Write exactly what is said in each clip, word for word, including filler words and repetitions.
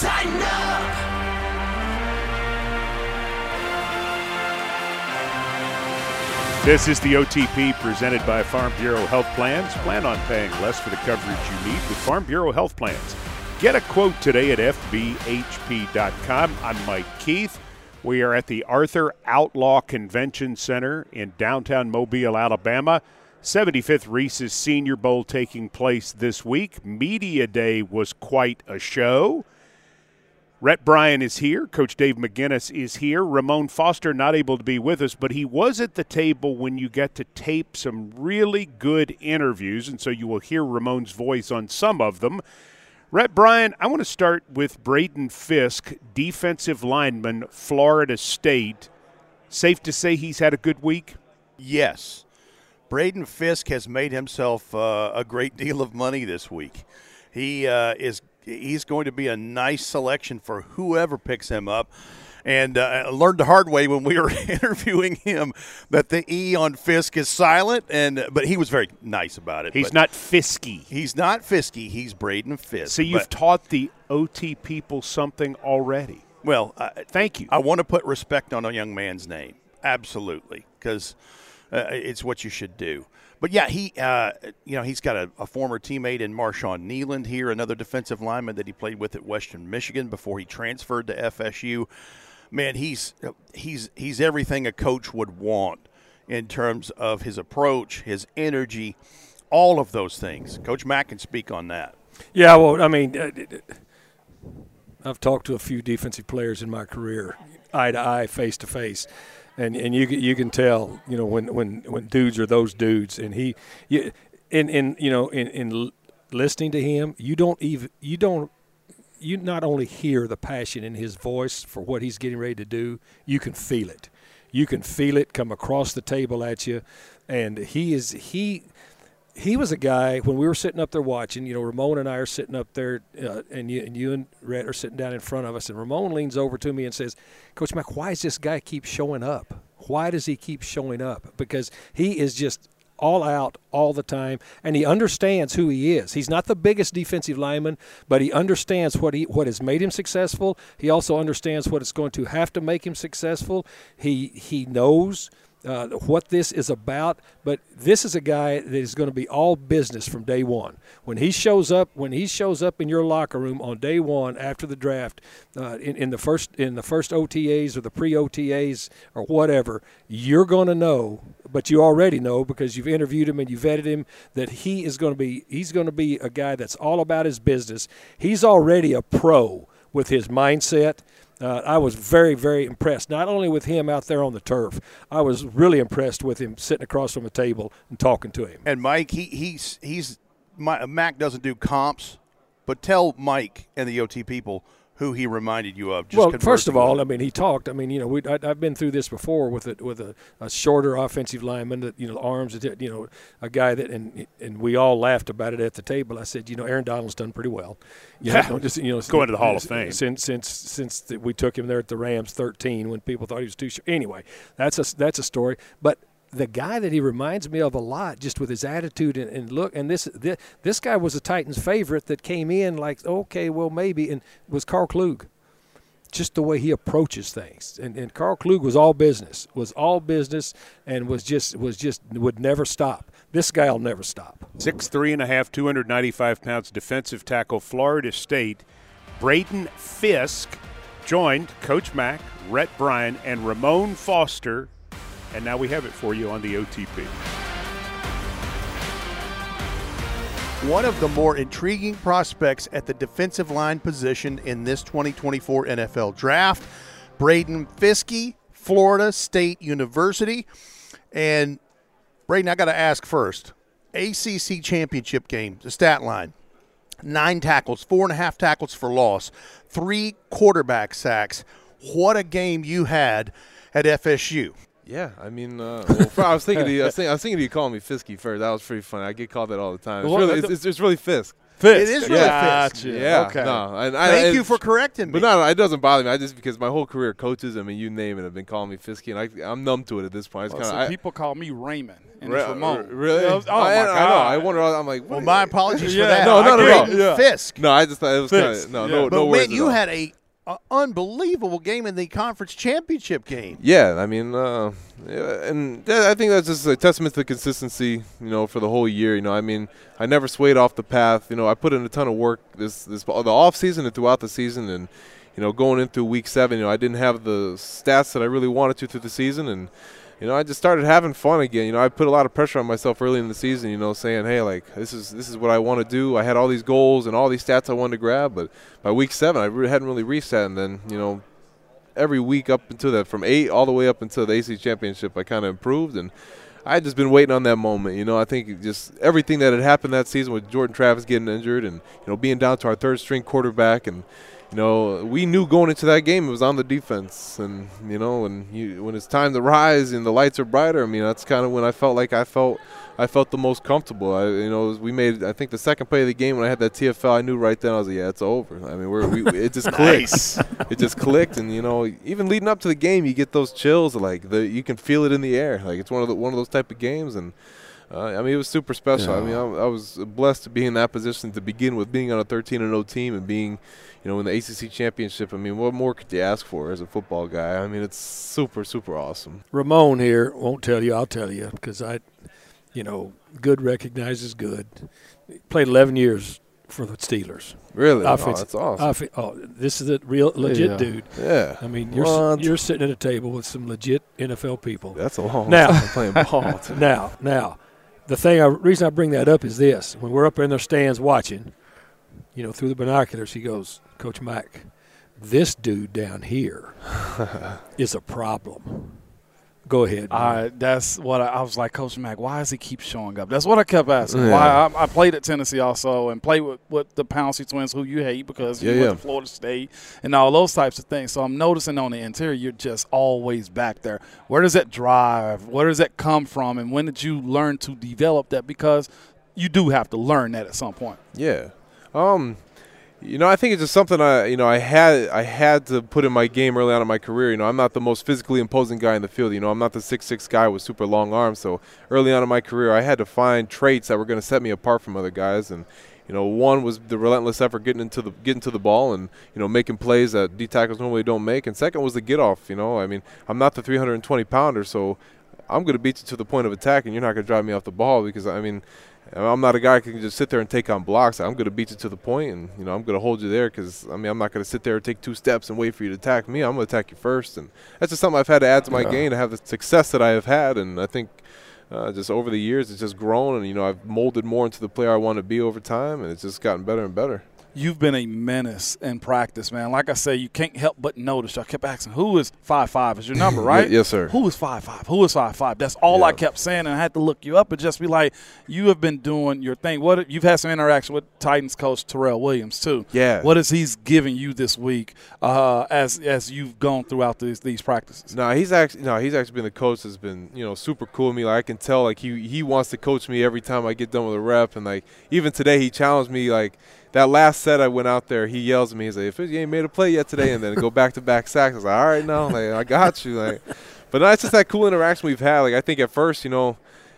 Tighten up. This is the O T P presented by Farm Bureau Health Plans. Plan on paying less for the coverage you need with Farm Bureau Health Plans. Get a quote today at F B H P dot com. I'm Mike Keith. We are at the Arthur Outlaw Convention Center in downtown Mobile, Alabama. seventy-fifth Reese's Senior Bowl taking place this week. Media Day was quite a show. Rhett Bryan is here. Coach Dave McGinnis is here. Ramon Foster not able to be with us, but he was at the table when you get to tape some really good interviews, and so you will hear Ramon's voice on some of them. Rhett Bryan, I want to start with Braden Fisk, defensive lineman, Florida State. Safe to say he's had a good week? Yes. Braden Fisk has made himself uh, a great deal of money this week. He uh, is he's going to be a nice selection for whoever picks him up. And uh, I learned the hard way when we were interviewing him that the E on Fisk is silent, and but he was very nice about it. He's but not Fisky. He's not Fisky. He's Braden Fisk. So you've but, taught the O T people something already. Well, uh, thank you. I want to put respect on a young man's name. Absolutely, because uh, it's what you should do. But, yeah, he, uh, you know, he's got a, a former teammate in Marshawn Nealand here, another defensive lineman that he played with at Western Michigan before he transferred to F S U. Man, he's he's he's everything a coach would want in terms of his approach, his energy, all of those things. Coach Mack can speak on that. Yeah, well, I mean, I've talked to a few defensive players in my career, eye to eye, face to face. And and you you can tell, you know, when, when, when dudes are those dudes, and he, you, in in you know in, in listening to him, you don't even you don't you not only hear the passion in his voice for what he's getting ready to do, you can feel it, you can feel it come across the table at you, and he is he. He was a guy, when we were sitting up there watching, you know, Ramon and I are sitting up there, uh, and, you, and you and Rhett are sitting down in front of us, and Ramon leans over to me and says, Coach Mack, why does this guy keep showing up? Why does he keep showing up? Because he is just all out all the time, and he understands who he is. He's not the biggest defensive lineman, but he understands what he what has made him successful. He also understands what it's going to have to make him successful. He he knows Uh, what this is about, but this is a guy that is going to be all business from day one. When he shows up, when he shows up in your locker room on day one after the draft, uh, in, in the first in the first O T As or the pre-O T As or whatever, you're going to know, but you already know because you've interviewed him and you vetted him, that he is going to be he's going to be a guy that's all about his business. He's already a pro with his mindset. Uh, I was very, very impressed, not only with him out there on the turf. I was really impressed with him sitting across from a table and talking to him. And Mike, he, he's he's my, Mac doesn't do comps, but tell Mike and the O T people who he reminded you of. Just well, first of all, with. I mean, he talked. I mean, you know, we, I, I've been through this before with a, with a, a shorter offensive lineman that, you know, arms, you know, a guy that, and and we all laughed about it at the table. I said, you know, Aaron Donald's done pretty well. You know, just, you know, going to the Hall of Fame. Since since since we took him there at the Rams thirteen when people thought he was too short. Anyway, that's a that's a story. But the guy that he reminds me of a lot, just with his attitude and, and look, and this, this this guy was a Titans favorite that came in like, okay, well maybe, and was Carl Klug. Just the way he approaches things, and and Carl Klug was all business, was all business, and was just was just would never stop. This guy will never stop. Six three and a half, two hundred ninety-five pounds, defensive tackle, Florida State. Braden Fisk joined Coach Mack, Rhett Bryan, and Ramon Foster. And now we have it for you on the O T P. One of the more intriguing prospects at the defensive line position in this twenty twenty-four N F L Draft, Braden Fisk, Florida State University. And, Braden, I got to ask first, A C C championship game, the stat line, nine tackles, four and a half tackles for loss, three quarterback sacks. What a game you had at F S U. Yeah, I mean, uh, well, I was thinking, of, I was thinking, I was thinking of you calling me Fisky first. That was pretty funny. I get called that all the time. It's Well, really, it's, it's, it's really Fisk. fist. It is really a fist. Gotcha. Yeah. Okay. No, and I, Thank and- you for correcting me. But no, no, it doesn't bother me. I just because my whole career, coaches, I mean, you name it, have been calling me Fisky, and I, I'm numb to it at this point. It's Well, kind so of people call me Raymond, and Re- it's Ramon. Really? Oh, I, my I, God. I know. I wonder. I'm like, well, what- my apologies Yeah, for that. no, not I at all. agree. Yeah. Fisk. No, I just thought it was kind Fist. of no, Yeah. no, But no worries man, at you all. had a, a unbelievable game in the conference championship game. Yeah, I mean, uh, yeah, and that, I think that's just a testament to the consistency, you know, for the whole year. You know, I mean, I never swayed off the path. You know, I put in a ton of work this this the off season and throughout the season, and you know, going into week seven, you know, I didn't have the stats that I really wanted to through the season, and you know, I just started having fun again. You know, I put a lot of pressure on myself early in the season. You know, saying, hey, like this is this is what I want to do. I had all these goals and all these stats I wanted to grab, but by week seven, I really hadn't really reached that, and then you know. Every week up until that, from eight all the way up until the A C C championship, I kind of improved, and I had just been waiting on that moment. You know, I think just everything that had happened that season with Jordan Travis getting injured, and you know, being down to our third string quarterback, and you know, we knew going into that game it was on the defense, and you know, when you when it's time to rise and the lights are brighter, I mean, that's kind of when I felt like I felt. I felt the most comfortable. I, you know, we made. I think the second play of the game when I had that T F L, I knew right then. I was like, yeah, it's over. I mean, we're, we it just clicked. It just clicked, and you know, even leading up to the game, you get those chills. Like the you can feel it in the air. Like it's one of the one of those type of games, and uh, I mean, it was super special. Yeah. I mean, I, I was blessed to be in that position to begin with, being on a thirteen and oh team and being, you know, in the A C C championship. I mean, what more could you ask for as a football guy? I mean, it's super, super awesome. Ramon here won't tell you. I'll tell you because I. You know, good recognizes good. Played eleven years for the Steelers. Really? Offensive, oh, that's awesome. Off- oh, this is a real legit Yeah. dude. Yeah. I mean, you're What? you're sitting at a table with some legit N F L people. That's a long Now- time playing ball. Now, now, the thing, I, reason I bring that up is this: when we're up in their stands watching, you know, through the binoculars, he goes, "Coach Mack, this dude down here is a problem." Go ahead. I, that's what I, I was like, Coach Mack, why does he keep showing up? That's what I kept asking. Yeah. Why I, I played at Tennessee also and played with, with the Pouncey twins, who you hate because Yeah, you went yeah. to Florida State and all those types of things. So I'm noticing on the interior, you're just always back there. Where does that drive? Where does that come from? And when did you learn to develop that? Because you do have to learn that at some point. Yeah. Um, you know, I think it's just something I, you know, I had I had to put in my game early on in my career. You know, I'm not the most physically imposing guy in the field. You know, I'm not the six six guy with super long arms. So early on in my career, I had to find traits that were going to set me apart from other guys. And you know, one was the relentless effort getting into the getting to the ball and you know making plays that D tackles normally don't make. And second was the get off. You know, I mean, I'm not the three hundred twenty pounder, so I'm going to beat you to the point of attack, and you're not going to drive me off the ball because I mean. I'm not a guy who can just sit there and take on blocks. I'm going to beat you to the point, and you know I'm going to hold you there because I mean I'm not going to sit there and take two steps and wait for you to attack me. I'm going to attack you first, and that's just something I've had to add to my Yeah. game to have the success that I have had. And I think uh, just over the years it's just grown, and you know I've molded more into the player I want to be over time, and it's just gotten better and better. You've been a menace in practice, man. Like I say, you can't help but notice. I kept asking, who is five five is your number, right? Yes, sir. Who is five five? Who is five five? That's all Yeah. I kept saying, and I had to look you up and just be like, you have been doing your thing. What You've had some interaction with Titans coach Terrell Williams, too. Yeah. What is he's giving you this week uh, as as you've gone throughout these, these practices? No, he's actually no, he's actually been the coach that's been you know super cool with me. Like I can tell, like he he wants to coach me every time I get done with a rep, and like even today he challenged me. Like that last set I went out there, he yells at me, he's like, "If you ain't made a play yet today," and then go back to back sacks. I was like, "All right, now, like I got you." Like, but that's just that cool interaction we've had. Like I think at first, you know.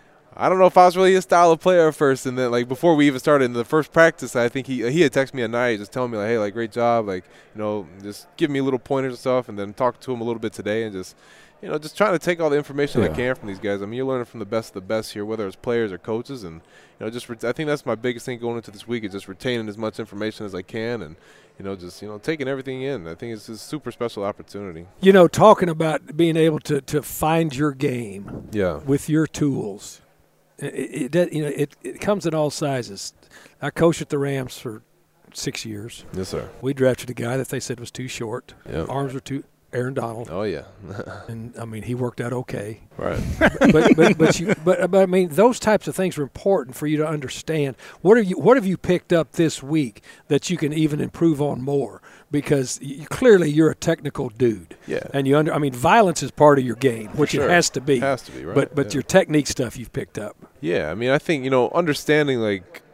I don't know if I was really his style of player at first, and then like before we even started in the first practice, I think he he had texted me at night just telling me like, hey, like great job, like you know, just giving me little pointers and stuff, and then talking to him a little bit today, and just you know, just trying to take all the information I Yeah. can from these guys. I mean, you're learning from the best of the best here, whether it's players or coaches, and you know, just re- I think that's my biggest thing going into this week is just retaining as much information as I can, and you know, just you know, taking everything in. I think it's a super special opportunity. You know, talking about being able to, to find your game Yeah. with your tools. It, it, you know, it, it comes in all sizes. I coached at the Rams for six years. Yes, sir. We drafted a guy that they said was too short. Yep. Arms were too Aaron Donald. Oh yeah. And, I mean, he worked out okay. Right. but but but, you, but but I mean, those types of things are important for you to understand. What have you What have you picked up this week that you can even improve on more? Because you, clearly you're a technical dude. Yeah. And you under. I mean, violence is part of your game, which sure. it has to be. Has to be, right? But but Yeah. your technique stuff you've picked up. Yeah, I mean, I think, you know, understanding, like,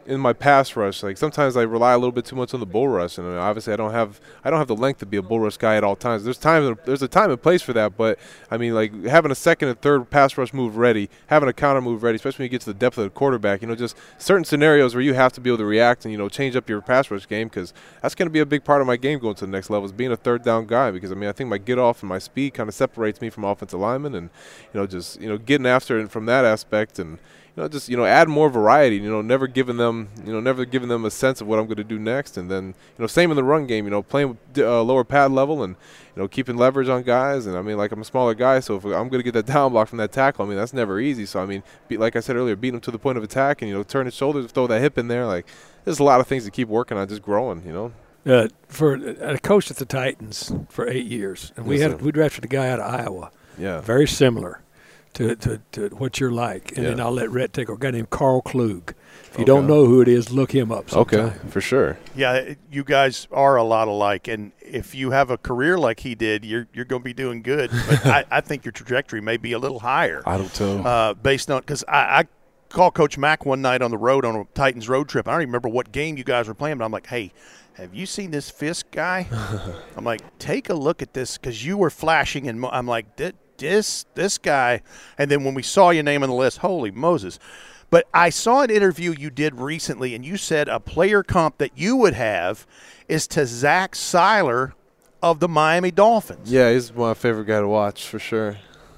in my pass rush, like sometimes I rely a little bit too much on the bull rush, and obviously I don't have I don't have the length to be a bull rush guy at all times. There's time there's a time and place for that, but I mean, like having a second and third pass rush move ready, having a counter move ready, especially when you get to the depth of the quarterback, you know, just certain scenarios where you have to be able to react and, you know, change up your pass rush game, because that's going to be a big part of my game going to the next level, is being a third down guy, because I mean I think my get off and my speed kind of separates me from offensive linemen, and you know, just, you know, getting after it from that aspect, and you know, just, you know, add more variety, you know, never giving them, you know, never giving them a sense of what I'm going to do next. And then, you know, same in the run game, you know, playing with uh, lower pad level and, you know, keeping leverage on guys. And, I mean, like, I'm a smaller guy, so if I'm going to get that down block from that tackle, I mean, that's never easy. So, I mean, be, like I said earlier, beating him to the point of attack and, you know, turn his shoulders, throw that hip in there. Like, there's a lot of things to keep working on, just growing, you know. Uh, for a coach at the Titans for eight years, and we Yes, had sir. we drafted a guy out of Iowa, Yeah. very similar to, to, to what you're like. And Yeah. then I'll let Rhett take a guy named Carl Klug. If you Okay. don't know who it is, look him up sometime. Okay, for sure. Yeah, you guys are a lot alike, and if you have a career like he did, you're you're going to be doing good. But I, I think your trajectory may be a little higher. I do too. Uh, based on because I, I called Coach Mack one night on the road on a Titans road trip. I don't even remember what game you guys were playing, but I'm like, hey, have you seen this Fisk guy? I'm like, take a look at this, because you were flashing, and mo- I'm like, "Th- this this guy. And then when we saw your name on the list, holy Moses. But I saw an interview you did recently, and you said a player comp that you would have is to Zach Seiler of the Miami Dolphins. Yeah, he's my favorite guy to watch, for sure.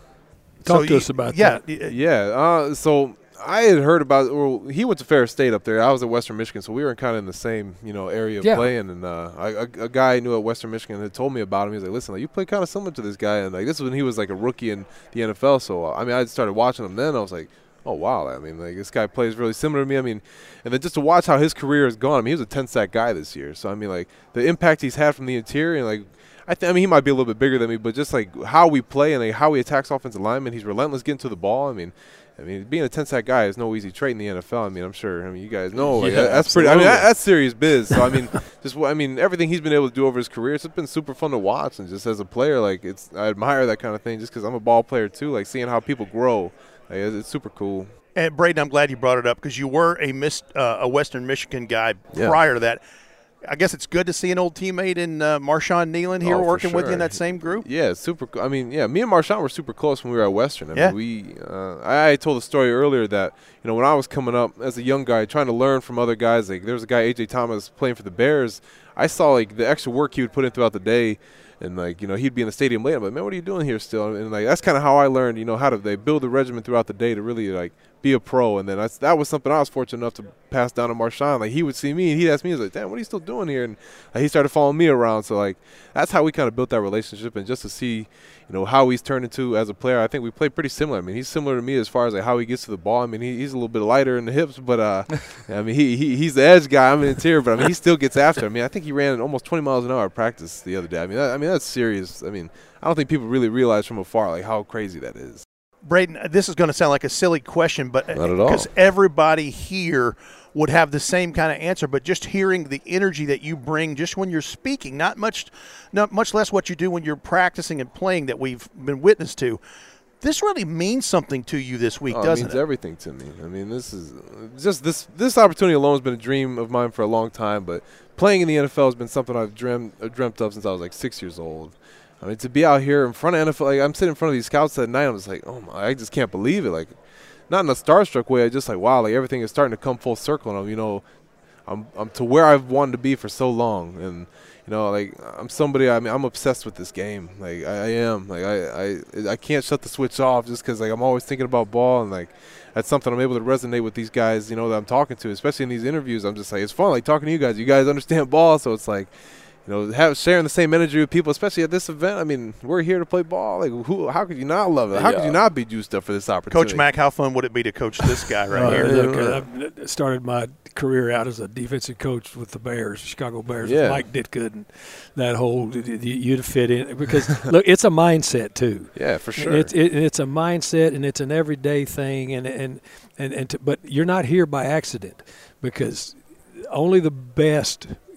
Talk So to you- us about yeah, that. y- Yeah, uh, so I had heard about. Well, he went to Ferris State up there. I was at Western Michigan, so we were kind of in the same, you know, area of Yeah. playing. And uh, I, a, a guy I knew at Western Michigan had told me about him. He was like, "Listen, like, you play kind of similar to this guy." And like, this is when he was like a rookie in the N F L. So uh, I mean, I started watching him then. I was like, "Oh wow!" I mean, like, this guy plays really similar to me. I mean, and then just to watch how his career has gone. I mean, he was a ten sack guy this year. So I mean, like, the impact he's had from the interior, and like. I, th- I mean, he might be a little bit bigger than me, but just like how we play and like how he attacks offensive linemen, he's relentless getting to the ball. I mean, I mean, being a ten sack guy is no easy trait in the N F L. I mean, I'm sure. I mean, you guys know like, Yeah, that- that's pretty. I mean, that, absolutely. that's serious biz. So I mean, just I mean, everything he's been able to do over his career, it's been super fun to watch. And just as a player, like it's I admire that kind of thing. Just because I'm a ball player too, like seeing how people grow, like, it's, it's super cool. And Braden, I'm glad you brought it up, because you were a Miss, uh, a Western Michigan guy Yeah. prior to that. I guess it's good to see an old teammate in uh, Marshawn Nealon here Oh, for working with you in sure. that same group. Yeah, it's super. co- I mean, yeah, me and Marshawn were super close when we were at Western. I Yeah. mean, we. Uh, I, I told a story earlier that you know when I was coming up as a young guy, trying to learn from other guys. Like there was a guy A J Thomas playing for the Bears. I saw like the extra work he would put in throughout the day, and like you know he'd be in the stadium late. I'm like, man, what are you doing here still? And like that's kind of how I learned, you know, how to they build the regimen throughout the day to really like be a pro. And then that's, that was something I was fortunate enough to pass down to Marshawn. Like he would see me and he'd ask me, he was like, damn, what are you still doing here? And like, he started following me around. So like that's how we kind of built that relationship. And just to see, you know, how he's turned into as a player, I think we play pretty similar. I mean, he's similar to me as far as like how he gets to the ball. I mean, he, he's a little bit lighter in the hips, but uh, I mean, he, he he's the edge guy. I'm an interior, but I mean, he still gets after it. I mean, I think he ran almost twenty miles an hour at practice the other day. I mean, that, I mean that's serious. I mean, I don't think people really realize from afar like how crazy that is. Braden, this is going to sound like a silly question, but Not at all. because everybody here would have the same kind of answer, but just hearing the energy that you bring just when you're speaking, not much, not much less what you do when you're practicing and playing that we've been witness to. This really means something to you this week, Oh, it doesn't means it? everything to me. I mean, this is just this this opportunity alone has been a dream of mine for a long time. But playing in the N F L has been something I've dreamt uh, dreamt of since I was like six years old. I mean, to be out here in front of N F L, like I'm sitting in front of these scouts that night. I'm just like, oh my, I just can't believe it. Like, not in a starstruck way. I just like, wow, like everything is starting to come full circle. And I'm, you know, I'm I'm to where I've wanted to be for so long. And you know, like I'm somebody. I mean, I'm obsessed with this game. Like I, I am. Like I, I, I can't shut the switch off just because like I'm always thinking about ball, and like that's something I'm able to resonate with these guys. You know, that I'm talking to, especially in these interviews. I'm just like, it's fun, like talking to you guys. You guys understand ball, so it's like, you know, have sharing the same energy with people, especially at this event. I mean, we're here to play ball. Like, who? How could you not love it? How could Yeah. you not be juiced up for this opportunity? Coach Mack, how fun would it be to coach this guy right Uh, here? look, I started my career out as a defensive coach with the Bears, Chicago Bears, Yeah. with Mike Ditka, and that whole you'd fit in because look, it's a mindset too. Yeah, for sure. It's it, it's a mindset and it's an everyday thing, and and and, and to, but you're not here by accident, because only the best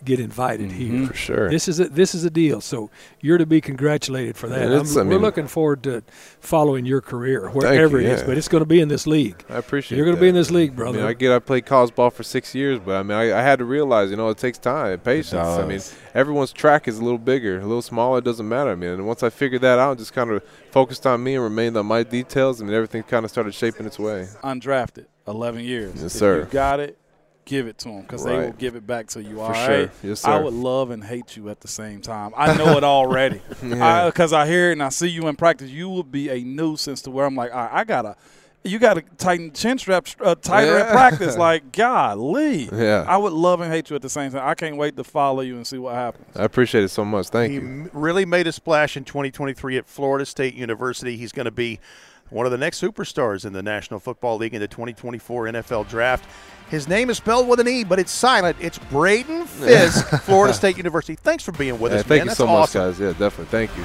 get invited Mm-hmm. here. For sure. This is a, this is a deal. So you're to be congratulated for that. And it's- I'm- I we're mean- looking forward to following your career wherever you, it is, yeah. but it's going to be in this league. I appreciate You're going that. to be in this league, I brother. mean, I get I played college ball for six years, but I mean, I, I had to realize, you know, it takes time, patience. I mean, does. everyone's track is a little bigger, a little smaller. It doesn't matter. I mean, and once I figured that out, just kind of focused on me and remained on my details, I mean, everything kind of started shaping its way. Undrafted, eleven years. Yes, If sir. you got it, give it to them because they Right. will give it back to you. For all sure. right? Yes, I sir. would love and hate you at the same time. I know it already because I, I hear it and I see you in practice. You would be a nuisance to where I'm like, all right, I gotta. You got to tighten chin straps uh, tighter at Yeah. practice. Like, golly. Yeah. I would love and hate you at the same time. I can't wait to follow you and see what happens. I appreciate it so much. Thank He you. m- really made a splash in twenty twenty-three at Florida State University. He's going to be one of the next superstars in the National Football League in the twenty twenty-four N F L Draft. His name is spelled with an E, but it's silent. It's Braden Fisk, Florida State University. Thanks for being with Yeah, us, thank man. you That's so awesome. much, guys. Yeah, definitely. Thank you.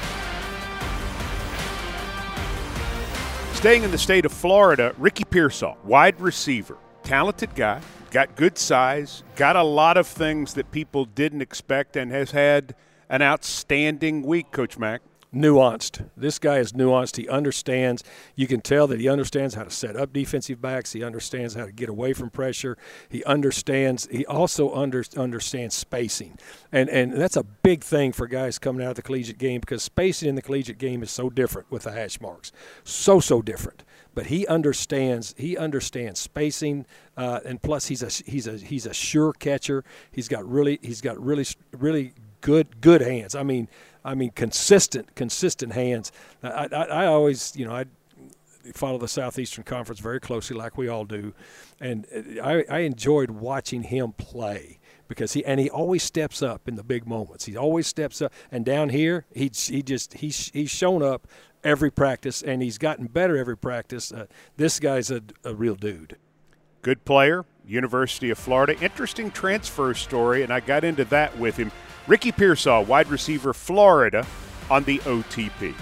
Staying in the state of Florida, Ricky Pearsall, wide receiver, talented guy, got good size, got a lot of things that people didn't expect, and has had an outstanding week, Coach Mack. Nuanced. This guy is nuanced. He understands. You can tell that he understands how to set up defensive backs. He understands how to get away from pressure. He understands. He also under, understands spacing, and and that's a big thing for guys coming out of the collegiate game because spacing in the collegiate game is so different with the hash marks, so so different. But he understands. He understands spacing, uh, and plus he's a he's a he's a sure catcher. He's got really he's got really really good good hands. I mean. I mean, consistent, consistent hands. I, I, I always, you know, I follow the Southeastern Conference very closely, like we all do, and I, I enjoyed watching him play because he and he always steps up in the big moments. He always steps up, and down here, he he just he's he's shown up every practice, and he's gotten better every practice. Uh, this guy's a, a real dude. Good player, University of Florida. Interesting transfer story, and I got into that with him. Ricky Pearsall, wide receiver, Florida, on the O T P.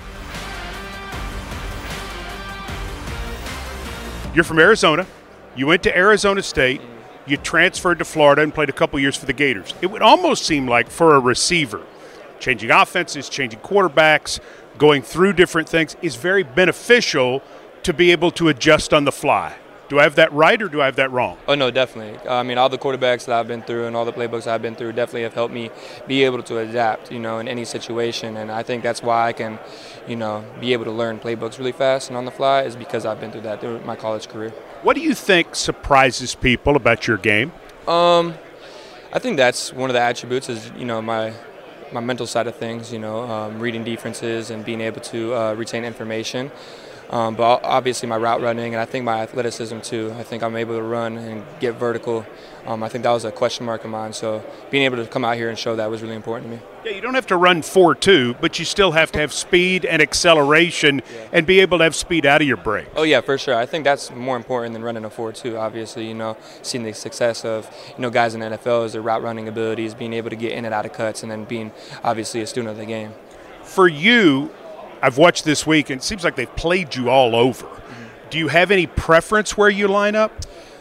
You're from Arizona. You went to Arizona State. You transferred to Florida and played a couple years for the Gators. It would almost seem like for a receiver, changing offenses, changing quarterbacks, going through different things is very beneficial to be able to adjust on the fly. Do I have that right or do I have that wrong? Oh, no, definitely. I mean, all the quarterbacks that I've been through and all the playbooks I've been through definitely have helped me be able to adapt, you know, in any situation. And I think that's why I can, you know, be able to learn playbooks really fast and on the fly is because I've been through that through my college career. What do you think surprises people about your game? Um, I think that's one of the attributes is, you know, my my mental side of things, you know, um, reading defenses and being able to uh, retain information. Um, but obviously my route running and I think my athleticism too. I think I'm able to run and get vertical. Um, I think that was a question mark of mine. So being able to come out here and show that was really important to me. Yeah, you don't have to run four two, but you still have to have speed and acceleration Yeah. and be able to have speed out of your break. Oh, yeah, for sure. I think that's more important than running a four two, obviously, you know, seeing the success of, you know, guys in the N F L is their route running abilities, being able to get in and out of cuts, and then being obviously a student of the game. For you, I've watched this week, and it seems like they've played you all over. Mm-hmm. Do you have any preference where you line up?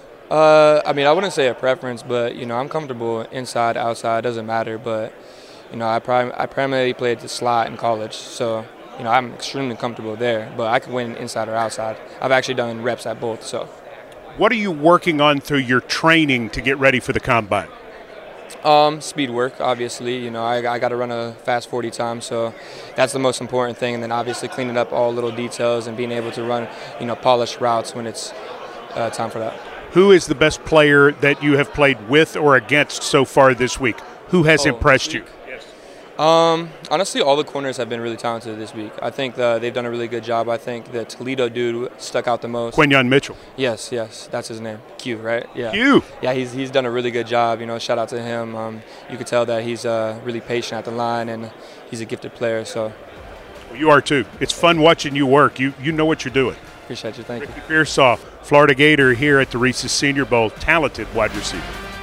Uh, I mean, I wouldn't say a preference, but, you know, I'm comfortable inside, outside, doesn't matter. But, you know, I, prim- I primarily played the slot in college, so, you know, I'm extremely comfortable there. But I can win inside or outside. I've actually done reps at both, so. What are you working on through your training to get ready for the combine? Um, speed work, obviously. You know, I, I got to run a fast forty time, so that's the most important thing. And then obviously cleaning up all little details and being able to run, you know, polished routes when it's uh, time for that. Who is the best player that you have played with or against so far this week? Who has Oh, impressed this you? week? Um, honestly, all the corners have been really talented this week. I think the, they've done a really good job. I think the Toledo dude stuck out the most. Quinyon Mitchell. Yes, yes, that's his name. Q, right? Yeah. You. Yeah, he's he's done a really good job. You know, shout out to him. Um, you could tell that he's uh, really patient at the line and he's a gifted player. So You are too. It's fun watching you work. You you know what you're doing. appreciate you. Thank you. Ricky Pearsall, Florida Gator here at the Reese's Senior Bowl, talented wide receiver.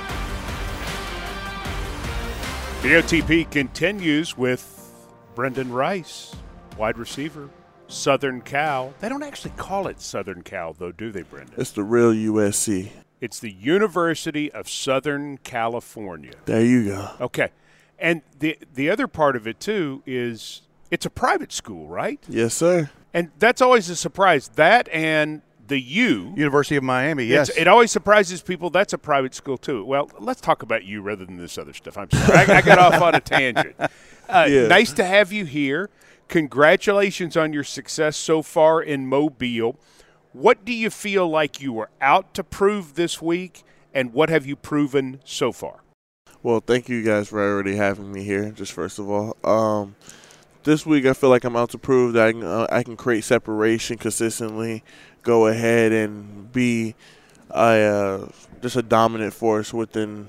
The O T P continues with Brendan Rice, wide receiver, Southern Cal. They don't actually call it Southern Cal, though, do they, Brendan? It's the real U S C. It's the University of Southern California. There you go. Okay. And the the other part of it, too, is it's a private school, right? Yes, sir. And that's always a surprise. That and the U. University of Miami, yes. It always surprises people. That's a private school, too. Well, let's talk about you rather than this other stuff. I'm sorry. I, I got off on a tangent. Uh, Yeah. Nice to have you here. Congratulations on your success so far in Mobile. What do you feel like you were out to prove this week, and what have you proven so far? Well, thank you guys for already having me here, just first of all. Um, this week I feel like I'm out to prove that I can, uh, I can create separation consistently, go ahead and be a, uh, just a dominant force within,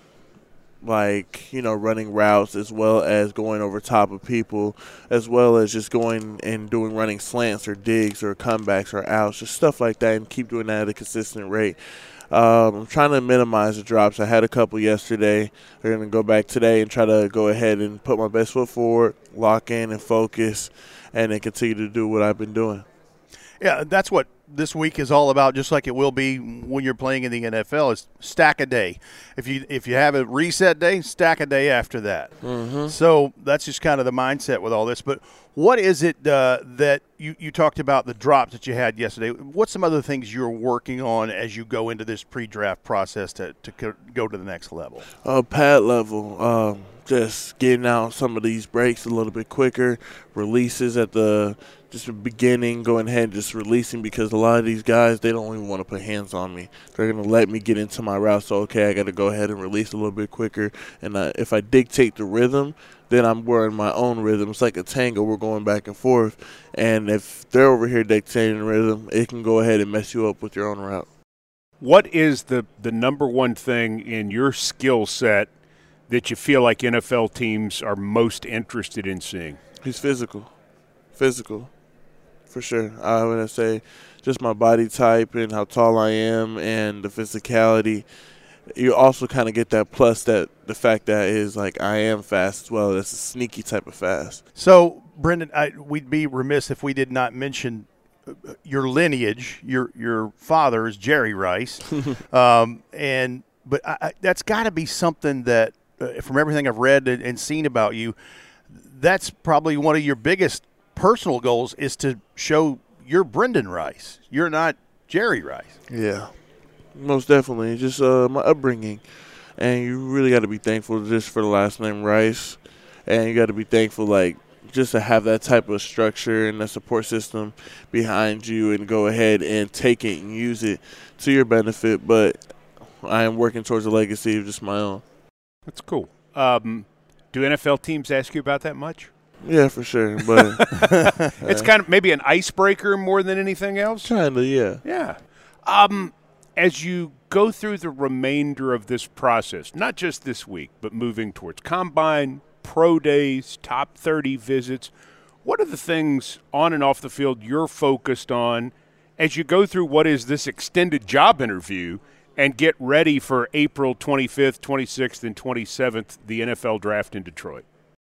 like, you know, running routes, as well as going over top of people, as well as just going and doing running slants or digs or comebacks or outs, just stuff like that, and keep doing that at a consistent rate. Um, I'm trying to minimize the drops. I had a couple yesterday. We're going to go back today and try to go ahead and put my best foot forward, lock in and focus, and then continue to do what I've been doing. Yeah, that's what this week is all about, just like it will be when you're playing in the N F L, is stack a day. If you if you have a reset day, stack a day after that. Mm-hmm. So that's just kind of the mindset with all this. But what is it uh, that you, you talked about, the drops that you had yesterday? What's some other things you're working on as you go into this pre-draft process to, to co- go to the next level? Uh, pad level, um, just getting out some of these breaks a little bit quicker, releases at the just the beginning, going ahead and just releasing, because a lot of these guys, they don't even want to put hands on me. They're going to let me get into my route, so okay, I got to go ahead and release a little bit quicker. And uh, if I dictate the rhythm, then I'm wearing my own rhythm. It's like a tango. We're going back and forth. And if they're over here dictating the rhythm, it can go ahead and mess you up with your own route. What is the, the number one thing in your skill set that you feel like N F L teams are most interested in seeing? He's physical. Physical. For sure. I would say just my body type and how tall I am and the physicality. You also kind of get that plus, that the fact that is like I am fast as well. That's a sneaky type of fast. So, Brendan, I, we'd be remiss if we did not mention your lineage. Your your father is Jerry Rice, um, and but I, I, that's got to be something that, uh, from everything I've read and, and seen about you, that's probably one of your biggest personal goals, is to show you're Brendan Rice. You're not Jerry Rice. Yeah. Most definitely. Just uh, my upbringing. And you really got to be thankful just for the last name Rice. And you got to be thankful, like, just to have that type of structure and a support system behind you and go ahead and take it and use it to your benefit. But I am working towards a legacy of just my own. That's cool. Um, do N F L teams ask you about that much? Yeah, for sure. But it's kind of maybe an icebreaker more than anything else. Kind of, yeah. Yeah. Um, as you go through the remainder of this process, not just this week, but moving towards combine, pro days, top thirty visits, what are the things on and off the field you're focused on as you go through what is this extended job interview and get ready for April twenty-fifth, twenty-sixth, and twenty-seventh, the N F L draft in Detroit?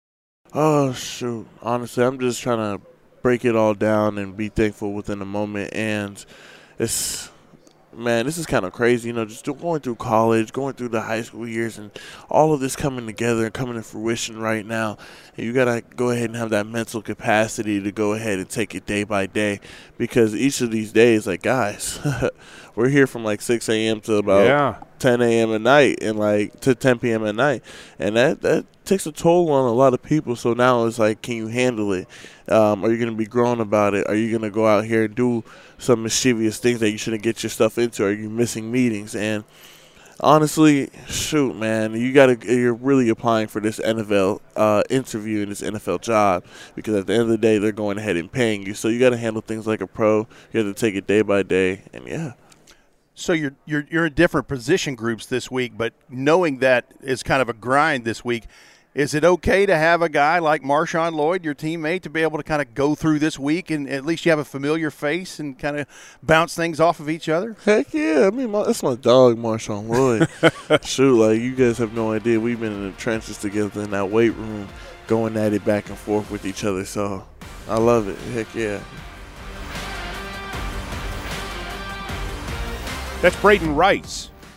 Oh, shoot. Honestly, I'm just trying to break it all down and be thankful within the moment. And it's, man, this is kind of crazy, you know, just going through college, going through the high school years, and all of this coming together and coming to fruition right now. And you got to go ahead and have that mental capacity to go ahead and take it day by day, because each of these days, like, guys, we're here from like six a.m. to about yeah. ten a.m. at night, and like to ten p.m. at night. And that, that takes a toll on a lot of people. So now it's like, can you handle it? Um, are you going to be grown about it? Are you going to go out here and do some mischievous things that you shouldn't get your stuff into? Are you missing meetings? And honestly, shoot, man, you got to, you're really applying for this N F L uh, interview and this N F L job, because at the end of the day, they're going ahead and paying you. So you got to handle things like a pro. You have to take it day by day. And yeah. So you're you're you're in different position groups this week, but knowing that is kind of a grind this week, is it okay to have a guy like Marshawn Lloyd, your teammate, to be able to kind of go through this week and at least you have a familiar face and kind of bounce things off of each other? Heck yeah. I mean, my, that's my dog, Marshawn Lloyd. Shoot, like, you guys have no idea. We've been in the trenches together in that weight room, going at it back and forth with each other. So I love it. Heck yeah. That's Braden Rice,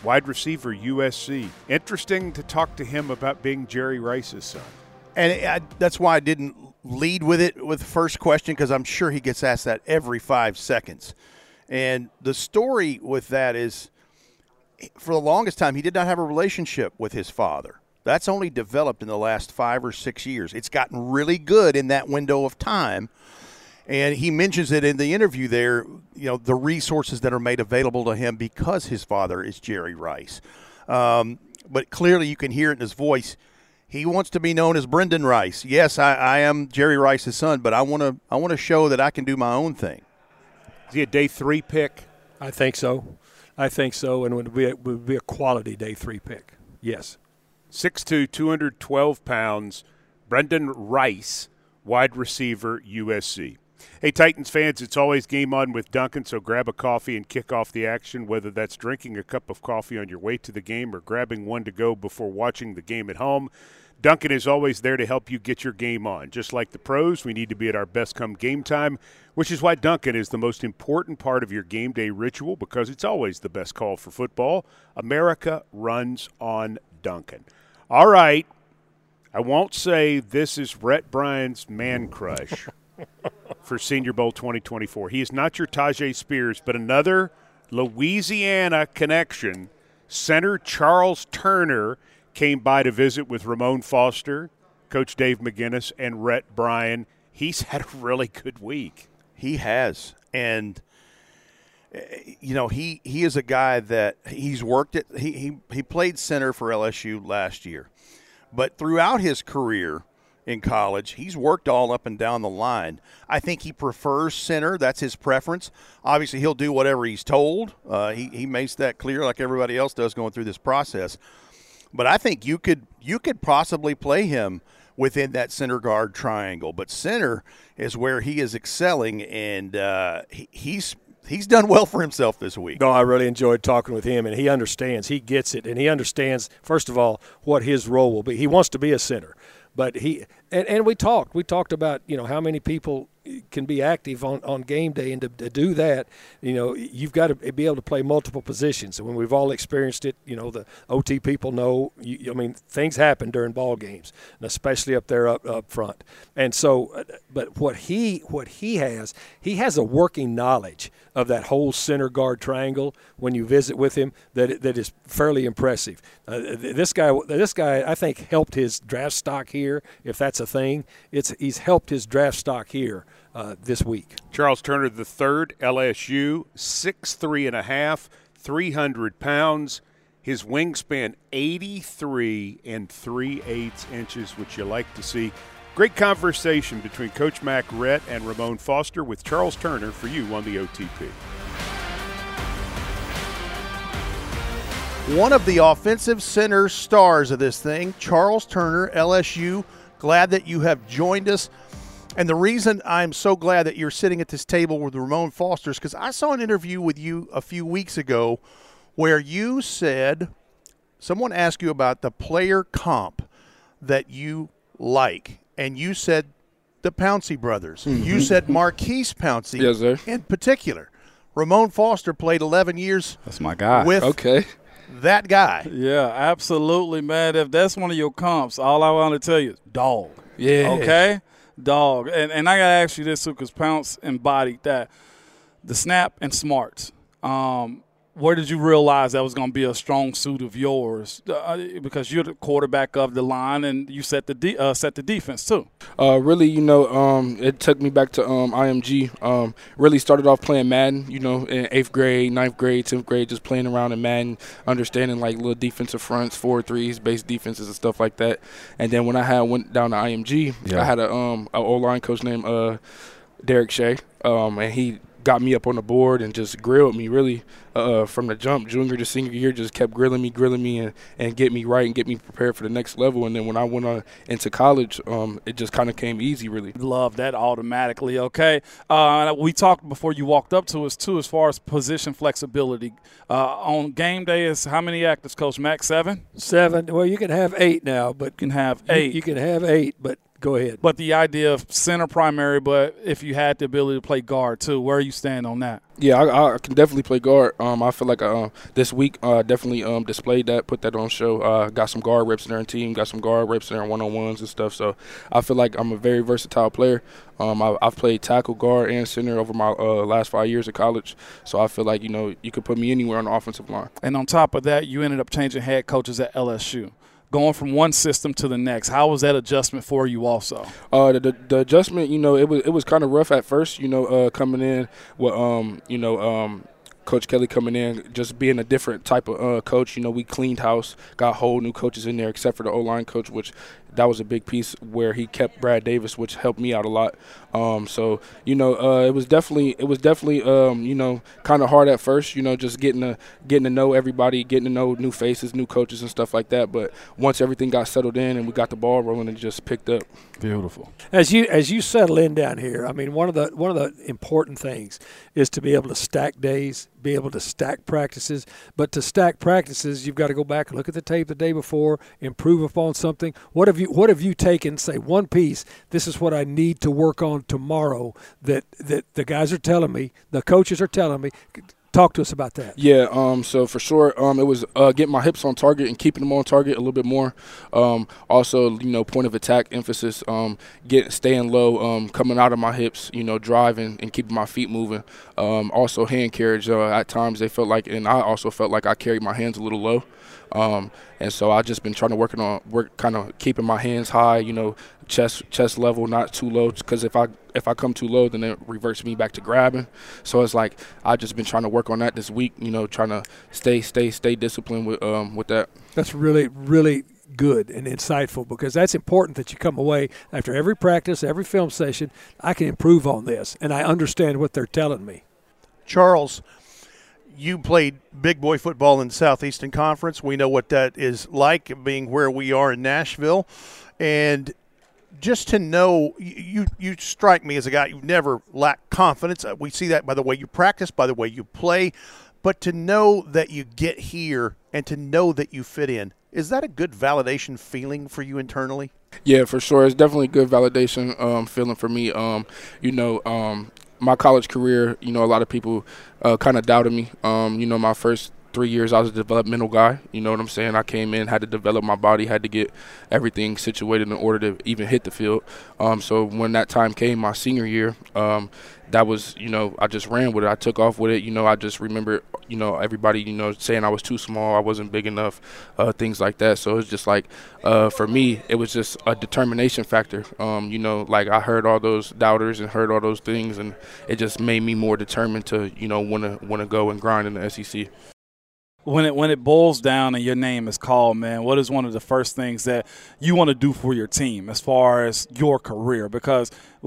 wide receiver, U S C. Interesting to talk to him about being Jerry Rice's son. And I, that's why I didn't lead with it with the first question, because I'm sure he gets asked that every five seconds. And the story with that is, for the longest time, he did not have a relationship with his father. That's only developed in the last five or six years. It's gotten really good in that window of time. And he mentions it in the interview there, you know, the resources that are made available to him because his father is Jerry Rice. Um, but clearly you can hear it in his voice. He wants to be known as Brendan Rice. Yes, I, I am Jerry Rice's son, but I want to I want to show that I can do my own thing. Is he a day three pick? I think so. I think so, and it would be a, would be a quality day three pick. Yes. six two, two hundred twelve pounds, Brendan Rice, wide receiver, U S C. Hey, Titans fans, it's always game on with Dunkin', so grab a coffee and kick off the action, whether that's drinking a cup of coffee on your way to the game or grabbing one to go before watching the game at home. Dunkin' is always there to help you get your game on. Just like the pros, we need to be at our best come game time, which is why Dunkin' is the most important part of your game day ritual, because it's always the best call for football. America runs on Dunkin'. All right, I won't say this is Rhett Bryan's man crush for Senior Bowl twenty twenty-four. He is not your Tajay Spears, but another Louisiana connection. Center Charles Turner came by to visit with Ramon Foster, Coach Dave McGinnis, and Rhett Bryan. He's had a really good week. He has. And, you know, he, he is a guy that he's worked at. He, he, he played center for L S U last year. But throughout his career in college, he's worked all up and down the line. I think he prefers center. That's his preference. Obviously, he'll do whatever he's told. Uh, he, he makes that clear like everybody else does going through this process. But I think you could you could possibly play him within that center guard triangle. But center is where he is excelling, and uh, he, he's he's done well for himself this week. No, I really enjoyed talking with him, and he understands. He gets it, and he understands, first of all, what his role will be. He wants to be a center. But he and, and we talked. We talked about, you know, how many people can be active on, on game day, and to, to do that, you know, you've got to be able to play multiple positions. And when we've all experienced it, you know, the O T people know, you, I mean, things happen during ball games, and especially up there up, up front. And so, but what he what he has, he has a working knowledge of that whole center guard triangle when you visit with him that that is fairly impressive. Uh, this guy, this guy, I think helped his draft stock here, if that's a thing. It's he's helped his draft stock here uh, this week. Charles Turner the third, L S U, six three and a half, three hundred pounds. His wingspan eighty-three and three eighths inches, which you like to see. Great conversation between Coach Mac Rhett and Ramon Foster with Charles Turner for you on the O T P. One of the offensive center stars of this thing, Charles Turner, L S U. Glad that you have joined us. And the reason I'm so glad that you're sitting at this table with Ramon Foster is because I saw an interview with you a few weeks ago where you said, someone asked you about the player comp that you like. And you said the Pouncey brothers. Mm-hmm. You said Marquise Pouncey yes, sir. In particular. Ramon Foster played eleven years. That's my guy. With okay. that guy. Yeah, absolutely, man. If that's one of your comps, all I want to tell you is dog. Yeah. Okay? Dog. And and I got to ask you this too, because Pounce embodied that. The snap and smarts. Um, where did you realize that was going to be a strong suit of yours? Uh, because you're the quarterback of the line, and you set the de- uh, set the defense too. Uh, really, you know, um, it took me back to um, I M G. Um, really started off playing Madden, you know, in eighth grade, ninth grade, tenth grade, just playing around in Madden, understanding like little defensive fronts, four threes, base defenses and stuff like that. And then when I had went down to I M G, yeah. I had a um a O-line coach named uh, Derek Shea, um, and he got me up on the board and just grilled me really uh, from the jump. Junior to senior year, just kept grilling me, grilling me, and, and get me right and get me prepared for the next level. And then when I went on into college, um, it just kind of came easy, really. Love that automatically, okay? Uh, we talked before you walked up to us, too, as far as position flexibility. Uh, on game day is how many actives, Coach Mac? Seven? Seven. Well, you can have eight now, but you can have eight. You, you can have eight, but Go ahead. But the idea of center primary, but if you had the ability to play guard too, where are you stand on that? Yeah, I, I can definitely play guard. Um, I feel like uh, this week uh, definitely um, displayed that, put that on show. Uh, got some guard reps in there in team, got some guard reps in there in one-on-ones and stuff. So I feel like I'm a very versatile player. Um, I, I've played tackle, guard, and center over my uh, last five years of college. So I feel like, you know, you could put me anywhere on the offensive line. And on top of that, you ended up changing head coaches at L S U. Going from one system to the next, how was that adjustment for you also? Uh, the, the, the adjustment, you know, it was it was kind of rough at first, you know, uh, coming in with, um, you know, um, Coach Kelly coming in, just being a different type of uh, coach. You know, we cleaned house, got whole new coaches in there except for the O-line coach, which that was a big piece where he kept Brad Davis, which helped me out a lot. Um, so, you know, uh, it was definitely it was definitely um, you know, kind of hard at first, you know, just getting to getting to know everybody, getting to know new faces, new coaches and stuff like that. But once everything got settled in and we got the ball rolling, it just picked up. Beautiful. As you as you settle in down here, I mean, one of the one of the important things is to be able to stack days, be able to stack practices. But to stack practices, you've got to go back and look at the tape the day before, improve upon something. What have you What have you taken? Say one piece. This is what I need to work on tomorrow. That that the guys are telling me, the coaches are telling me. Talk to us about that. Yeah, um, so for sure, um, it was uh, getting my hips on target and keeping them on target a little bit more. Um, also, you know, point of attack emphasis, um, getting staying low, um, coming out of my hips, you know, driving and keeping my feet moving. Um, also, hand carriage. Uh, at times, they felt like, and I also felt like I carried my hands a little low. Um, and so I just been trying to work on work, kind of keeping my hands high, you know, chest chest level, not too low. Because if I if I come too low, then it reverts me back to grabbing. So it's like I just been trying to work on that this week, you know, trying to stay stay stay disciplined with um with that. That's really really good and insightful, because that's important that you come away after every practice, every film session. I can improve on this, and I understand what they're telling me. Charles, you played big boy football in the Southeastern Conference. We know what that is like, being where we are in Nashville. And just to know, you you strike me as a guy you never lack confidence. We see that by the way you practice, by the way you play. But to know that you get here and to know that you fit in, is that a good validation feeling for you internally? Yeah, for sure. It's definitely a good validation um, feeling for me. Um, you know, um, my college career, you know, a lot of people uh, kind of doubted me. Um, you know, my first three years I was a developmental guy. You know what I'm saying? I came in, had to develop my body, had to get everything situated in order to even hit the field. Um, so when that time came, my senior year, um, that was, you know, I just ran with it. I took off with it. You know, I just remember, you know, everybody, you know, saying I was too small, I wasn't big enough, uh, things like that. So it's just like, uh, for me, it was just a determination factor. Um, you know, like I heard all those doubters and heard all those things, and it just made me more determined to, you know, want to want to go and grind in the S E C. When it when it boils down and your name is called, man, what is one of the first things that you want to do for your team as far as your career? Because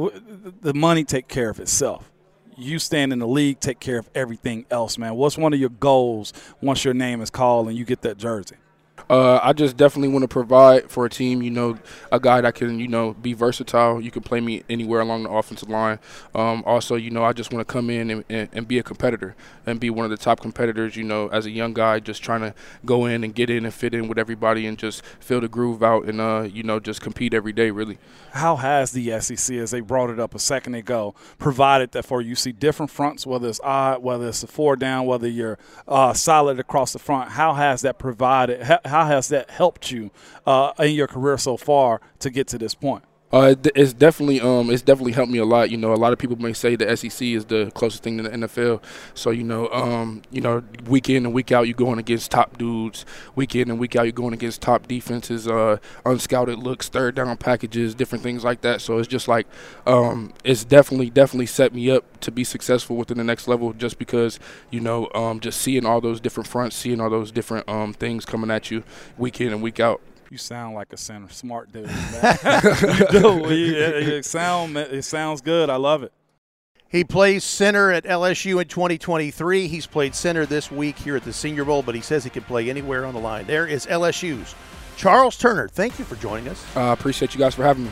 the money take care of itself. You stand in the league, take care of everything else, man. What's one of your goals once your name is called and you get that jersey? Uh, I just definitely want to provide for a team, you know, a guy that can, you know, be versatile. You can play me anywhere along the offensive line. Um, also, you know, I just want to come in and, and, and be a competitor and be one of the top competitors, you know, as a young guy, just trying to go in and get in and fit in with everybody and just feel the groove out and, uh, you know, just compete every day, really. How has the S E C, as they brought it up a second ago, provided that for you? You see different fronts, whether it's odd, whether it's a four down, whether you're uh, solid across the front. How has that provided – how has that helped you uh, in your career so far to get to this point? Uh, it's definitely um, it's definitely helped me a lot. You know, a lot of people may say the S E C is the closest thing to the N F L. So you know, um, you know, week in and week out, you're going against top dudes. Week in and week out, you're going against top defenses, uh, unscouted looks, third down packages, different things like that. So it's just like um, it's definitely definitely set me up to be successful within the next level. Just because you know, um, just seeing all those different fronts, seeing all those different um, things coming at you week in and week out. You sound like a center, smart dude, man. You do. You, it, sound, it sounds good. I love it. He plays center at L S U in twenty twenty-three. He's played center this week here at the Senior Bowl, but he says he can play anywhere on the line. There is L S U's Charles Turner. Thank you for joining us. I uh, appreciate you guys for having me.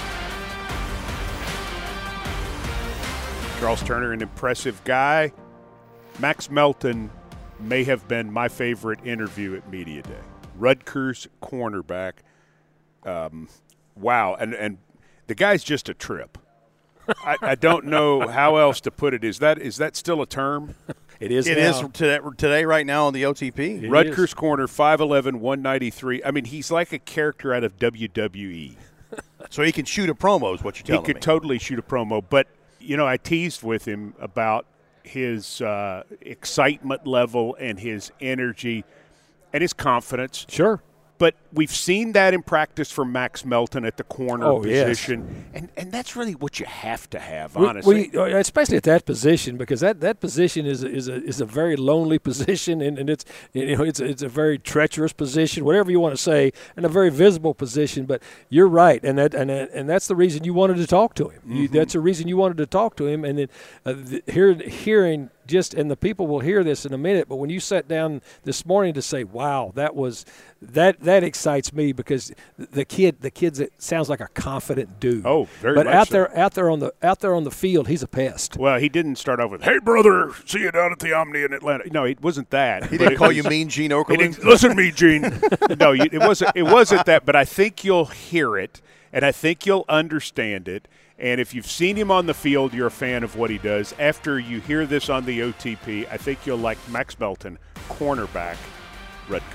Charles Turner, an impressive guy. Max Melton may have been my favorite interview at Media Day. Rutgers cornerback. Um, wow. And, and The guy's just a trip. I, I don't know how else to put it. Is that is that still a term? It is. It now. is today, today, right now on the O T P. It Rutgers is. corner, five eleven, one ninety-three. I mean, he's like a character out of W W E. So he can shoot a promo is what you're He telling could me. totally shoot a promo. But, you know, I teased with him about his uh, excitement level and his energy and his confidence. Sure. But we've seen that in practice from Max Melton at the corner Oh, yes. position. And and that's really what you have to have, We- honestly. we- especially at that position, because that, that position is a, is a is a very lonely position, and, and it's you know it's it's a very treacherous position, whatever you want to say, and a very visible position. But you're right, and that and and that's the reason you wanted to talk to him. You, that's the reason you wanted to talk to him, and then uh, the, hear, hearing just and the people will hear this in a minute. But when you sat down this morning to say, "Wow, that was that that excites me," because the kid the kid sounds like a confident dude. Oh, very But much out so. there out there on the out there on the field, he's a pest. Well, he didn't start off with, "Hey, brother, see you down at the Omni in Atlanta." No, it wasn't that. He But didn't it call was- you Mean Gene He Okerlund? didn't, listen to me, Gene. No, you- it wasn't. It wasn't that. But I think you'll hear it, and I think you'll understand it. And if you've seen him on the field, you're a fan of what he does. After you hear this on the O T P, I think you'll like Max Melton, cornerback, Rutgers.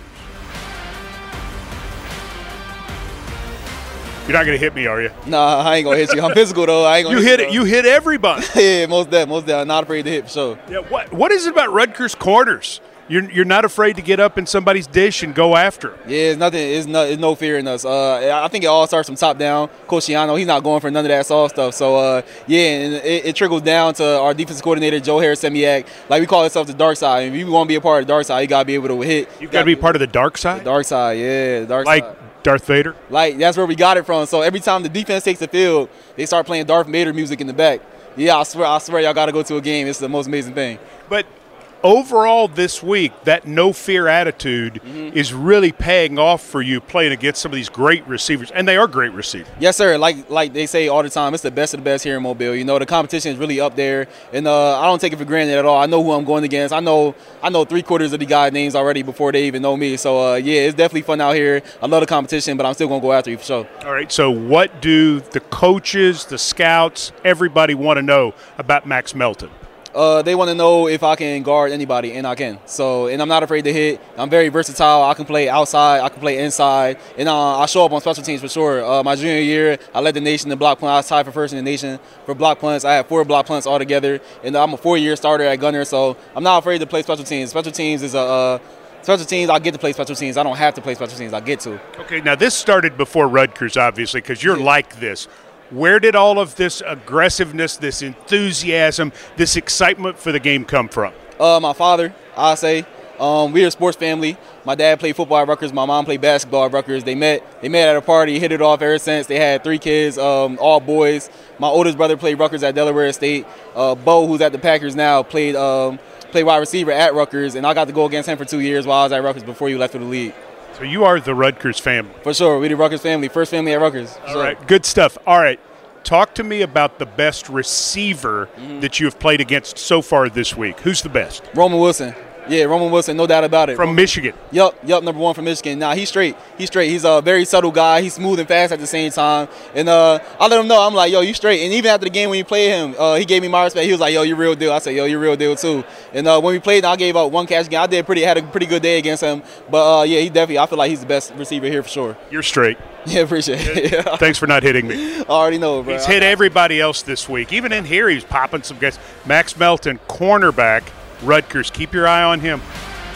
You're not going to hit me, are you? Nah, I ain't gonna hit you. I'm physical though. I ain't gonna You hit hit it. you. You hit everybody. though. Yeah, most that, most that. I'm not afraid to hit for sure. Yeah. What What is it about Rutgers corners? You're You're not afraid to get up in somebody's dish and go after him. Yeah, it's nothing. It's no, it's no fear in us. Uh, I think it all starts from top down. Coach Shiano, he's not going for none of that soft stuff. So uh, yeah, and it, it trickles down to our defensive coordinator Joe Harris-Semiak. Like we call ourselves the dark side. If you want to be a part of the dark side, you gotta be able to hit. You got to be part of the dark the side, dark side. Yeah, the dark like side. Darth Vader. Like that's where we got it from. So every time the defense takes the field, they start playing Darth Vader music in the back. Yeah, I swear, I swear, y'all got to go to a game. It's the most amazing thing. But overall this week, that no fear attitude is really paying off for you playing against some of these great receivers, and they are great receivers. Yes, sir. Like like they say all the time, it's the best of the best here in Mobile. You know, the competition is really up there, and uh, I don't take it for granted at all. I know who I'm going against. I know I know three quarters of the guys' names already before they even know me. So uh, yeah, it's definitely fun out here. I love the competition, but I'm still gonna go after you for sure. All right, so what do the coaches, the scouts, everybody want to know about Max Melton? Uh, they want to know if I can guard anybody, and I can. So, and I'm not afraid to hit. I'm very versatile. I can play outside. I can play inside, and uh, I show up on special teams for sure. Uh, my junior year, I led the nation in block punts. I was tied for first in the nation for block punts. I had four block punts altogether, and I'm a four-year starter at Gunner. So, I'm not afraid to play special teams. Special teams is a uh, special teams. I get to play special teams. I don't have to play special teams. I get to. Okay, now this started before Rutgers, obviously, because you're like this. Where did all of this aggressiveness, this enthusiasm, this excitement for the game come from? Uh, my father, I say. Um, we're a sports family. My dad played football at Rutgers. My mom played basketball at Rutgers. They met. They met at a party. Hit it off ever since. They had three kids, um, all boys. My oldest brother played Rutgers at Delaware State. Uh, Bo, who's at the Packers now, played um, played wide receiver at Rutgers, and I got to go against him for two years while I was at Rutgers before he left for the league. So you are the Rutgers family. For sure, we the Rutgers family, first family at Rutgers. All right, good stuff. All right, talk to me about the best receiver Mm-hmm. that you have played against so far this week. Who's the best? Roman Wilson. Yeah, Roman Wilson, no doubt about it. From Michigan. Yup, yup, number one from Michigan. Nah, he's straight. He's straight. He's a very subtle guy. He's smooth and fast at the same time. And uh, I let him know. I'm like, yo, you straight. And even after the game when you played him, uh, he gave me my respect. He was like, yo, you real deal. I said, yo, you real deal too. And uh, when we played, I gave up one catch again. I did pretty, had a pretty good day against him. But uh, yeah, he definitely, I feel like he's the best receiver here for sure. You're straight. Yeah, appreciate it. Yeah. Thanks for not hitting me. I already know, bro. He's hit everybody else this week. Even in here, he's popping some guys. Max Melton, cornerback, Rutgers. Keep your eye on him.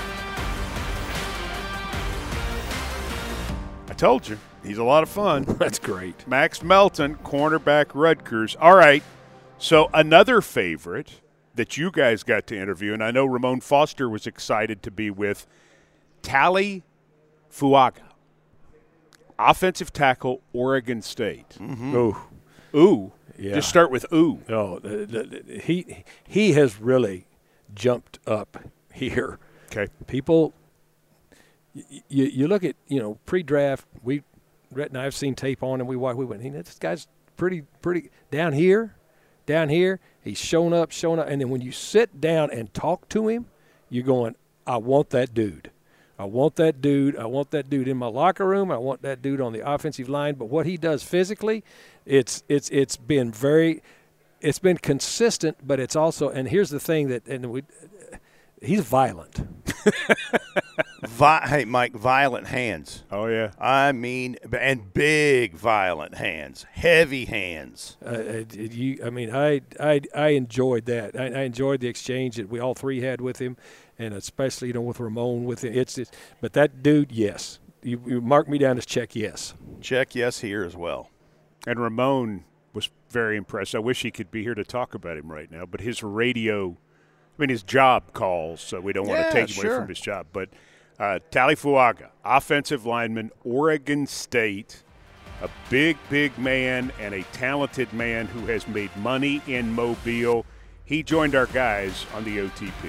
I told you, he's a lot of fun. That's great. Max Melton, cornerback, Rutgers. All right, so another favorite that you guys got to interview, and I know Ramon Foster was excited to be with, Tali Fuaga, offensive tackle, Oregon State. Mm-hmm. Ooh. Ooh. Yeah. Just start with ooh. Oh, the, the, the, he he has really jumped up here. Okay. People, you you look at, you know, pre-draft, we, Rhett and I have seen tape on him. We watch, we went, hey, this guy's pretty, pretty, down here, down here, he's shown up, shown up. And then when you sit down and talk to him, you're going, I want that dude. I want that dude. I want that dude in my locker room. I want that dude on the offensive line. But what he does physically, it's it's it's been very, it's been consistent. But it's also, and here's the thing that, and we, he's violent. Vi- hey, Mike, violent hands. Oh, yeah. I mean, and big violent hands, heavy hands. Uh, you, I mean, I, I, I enjoyed that. I, I enjoyed the exchange that we all three had with him, and especially, you know, with Ramon. With it, it's, it's but that dude, yes, you, you mark me down as check yes. Check yes here as well. And Ramon was very impressed. I wish he could be here to talk about him right now, but his radio, I mean, his job calls, so we don't want Yeah, to take him sure. away from his job. But uh, Talifuaga, offensive lineman, Oregon State, a big, big man and a talented man who has made money in Mobile. He joined our guys on the O T P.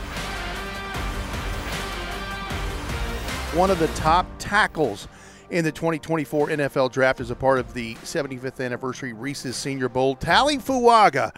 One of the top tackles in the twenty twenty-four N F L Draft as a part of the seventy-fifth anniversary Reese's Senior Bowl. Talifuaga,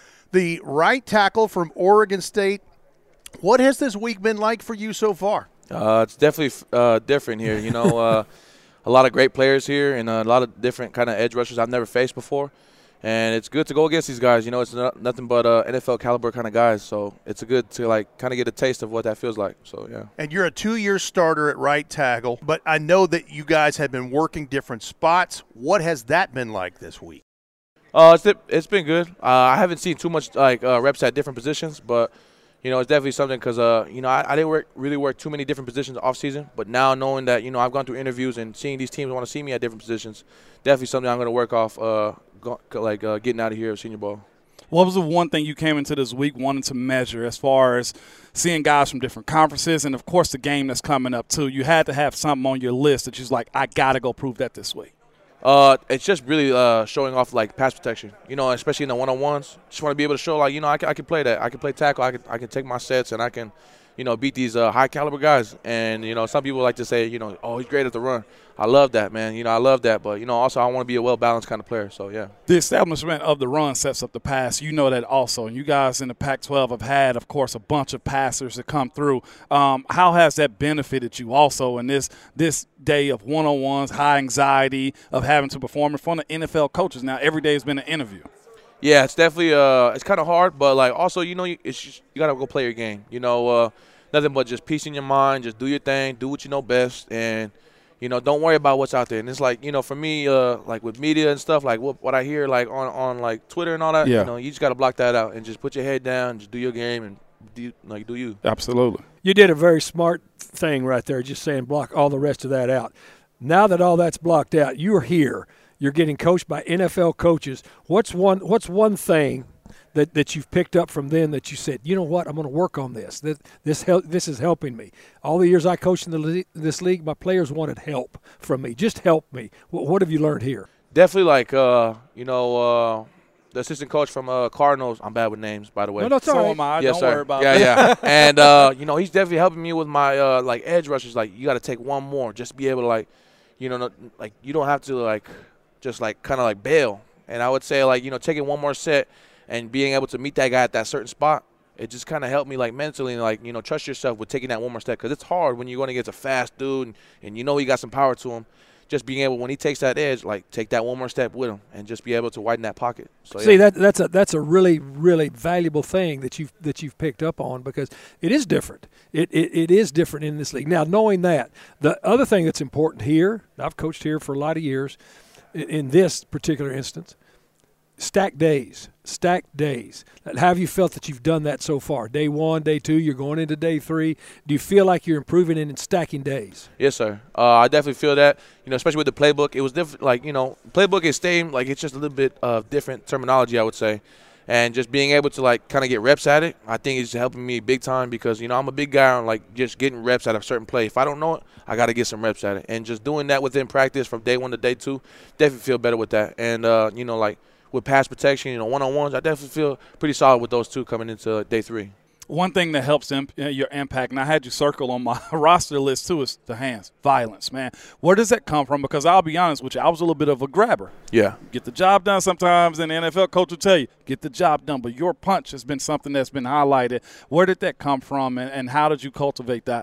the right tackle from Oregon State. What has this week been like for you so far? Uh, it's definitely uh, different here. You know, uh, a lot of great players here and a lot of different kind of edge rushers I've never faced before. And it's good to go against these guys. You know, it's not, nothing but uh, N F L caliber kind of guys. So it's good to, like, kind of get a taste of what that feels like. So, yeah. And you're a two-year starter at right tackle, but I know that you guys have been working different spots. What has that been like this week? Uh, it's, it's been good. Uh, I haven't seen too much, like, uh, reps at different positions, but – you know, it's definitely something because, uh, you know, I, I didn't work, really work too many different positions off season. But now knowing that, you know, I've gone through interviews and seeing these teams want to see me at different positions, definitely something I'm going to work off, uh, go, like uh, getting out of here at Senior Bowl. What was the one thing you came into this week wanting to measure as far as seeing guys from different conferences and, of course, the game that's coming up, too? You had to have something on your list that you're like, I got to go prove that this week. Uh, it's just really uh, showing off, like, pass protection, you know, especially in the one-on-ones. Just want to be able to show, like, you know, I can, I can play that. I can play tackle. I can I can take my sets, and I can, you know, beat these uh, high-caliber guys. And, you know, some people like to say, you know, oh, he's great at the run. I love that, man. You know, I love that. But, you know, also I want to be a well-balanced kind of player. So, yeah. The establishment of the run sets up the pass. You know that also. And you guys in the Pac twelve have had, of course, a bunch of passers that come through. Um, how has that benefited you also in this this day of one-on-ones, high anxiety of having to perform in front of N F L coaches? Now, every day has been an interview. Yeah, it's definitely uh, it's kind of hard. But, like, also, you know, it's just, you got to go play your game. You know, uh, nothing but just peace in your mind. Just do your thing. Do what you know best. And, you know, don't worry about what's out there. And it's like, you know, for me, uh, like with media and stuff, like what, what I hear like on, on like Twitter and all that, yeah. you know, you just got to block that out and just put your head down, just do your game and do, like do you. Absolutely. You did a very smart thing right there, just saying block all the rest of that out. Now that all that's blocked out, you're here. You're getting coached by N F L coaches. What's one What's one thing that, that you've picked up from them that you said, you know what, I'm going to work on this. This this, help, this is helping me. All the years I coached in the le- this league, my players wanted help from me. Just help me. What, what have you learned here? Definitely, like, uh, you know, uh, the assistant coach from uh, Cardinals. I'm bad with names, by the way. No, that's all So right. am I. Yes, Don't sir. worry about yeah, it. Yeah, And, uh, you know, he's definitely helping me with my, uh, like, edge rushes. Like, you got to take one more. Just be able to, like, you know, not, like, you don't have to, like, just, like, kind of, like, bail. And I would say, like, you know, taking one more set and being able to meet that guy at that certain spot, it just kind of helped me, like, mentally, and, like, you know, trust yourself with taking that one more step. Because it's hard when you're going against a fast dude and, and you know he got some power to him. Just being able, when he takes that edge, like, take that one more step with him and just be able to widen that pocket. So, See, yeah. that that's a that's a really really valuable thing that you've that you've picked up on because it is different. It, it it is different in this league. Now, knowing that, the other thing that's important here, I've coached here for a lot of years. In, in this particular instance, stacked days, stacked days. How have you felt that you've done that so far? Day one, day two, you're going into day three. Do you feel like you're improving in stacking days? Yes, sir. Uh, I definitely feel that, you know, especially with the playbook. It was different, like, you know, playbook is same, like, it's just a little bit of different terminology, I would say. And just being able to, like, kind of get reps at it, I think it's helping me big time because, you know, I'm a big guy on, like, just getting reps at a certain play. If I don't know it, I got to get some reps at it. And just doing that within practice from day one to day two, definitely feel better with that. And, uh, you know, like, with pass protection, you know, one-on-ones, I definitely feel pretty solid with those two coming into day three. One thing that helps imp- your impact, and I had you circle on my roster list too, is the hands. Violence, man. Where does that come from? Because I'll be honest with you, I was a little bit of a grabber. Yeah. Get the job done sometimes, and the N F L coach will tell you, get the job done. But your punch has been something that's been highlighted. Where did that come from, and, and how did you cultivate that?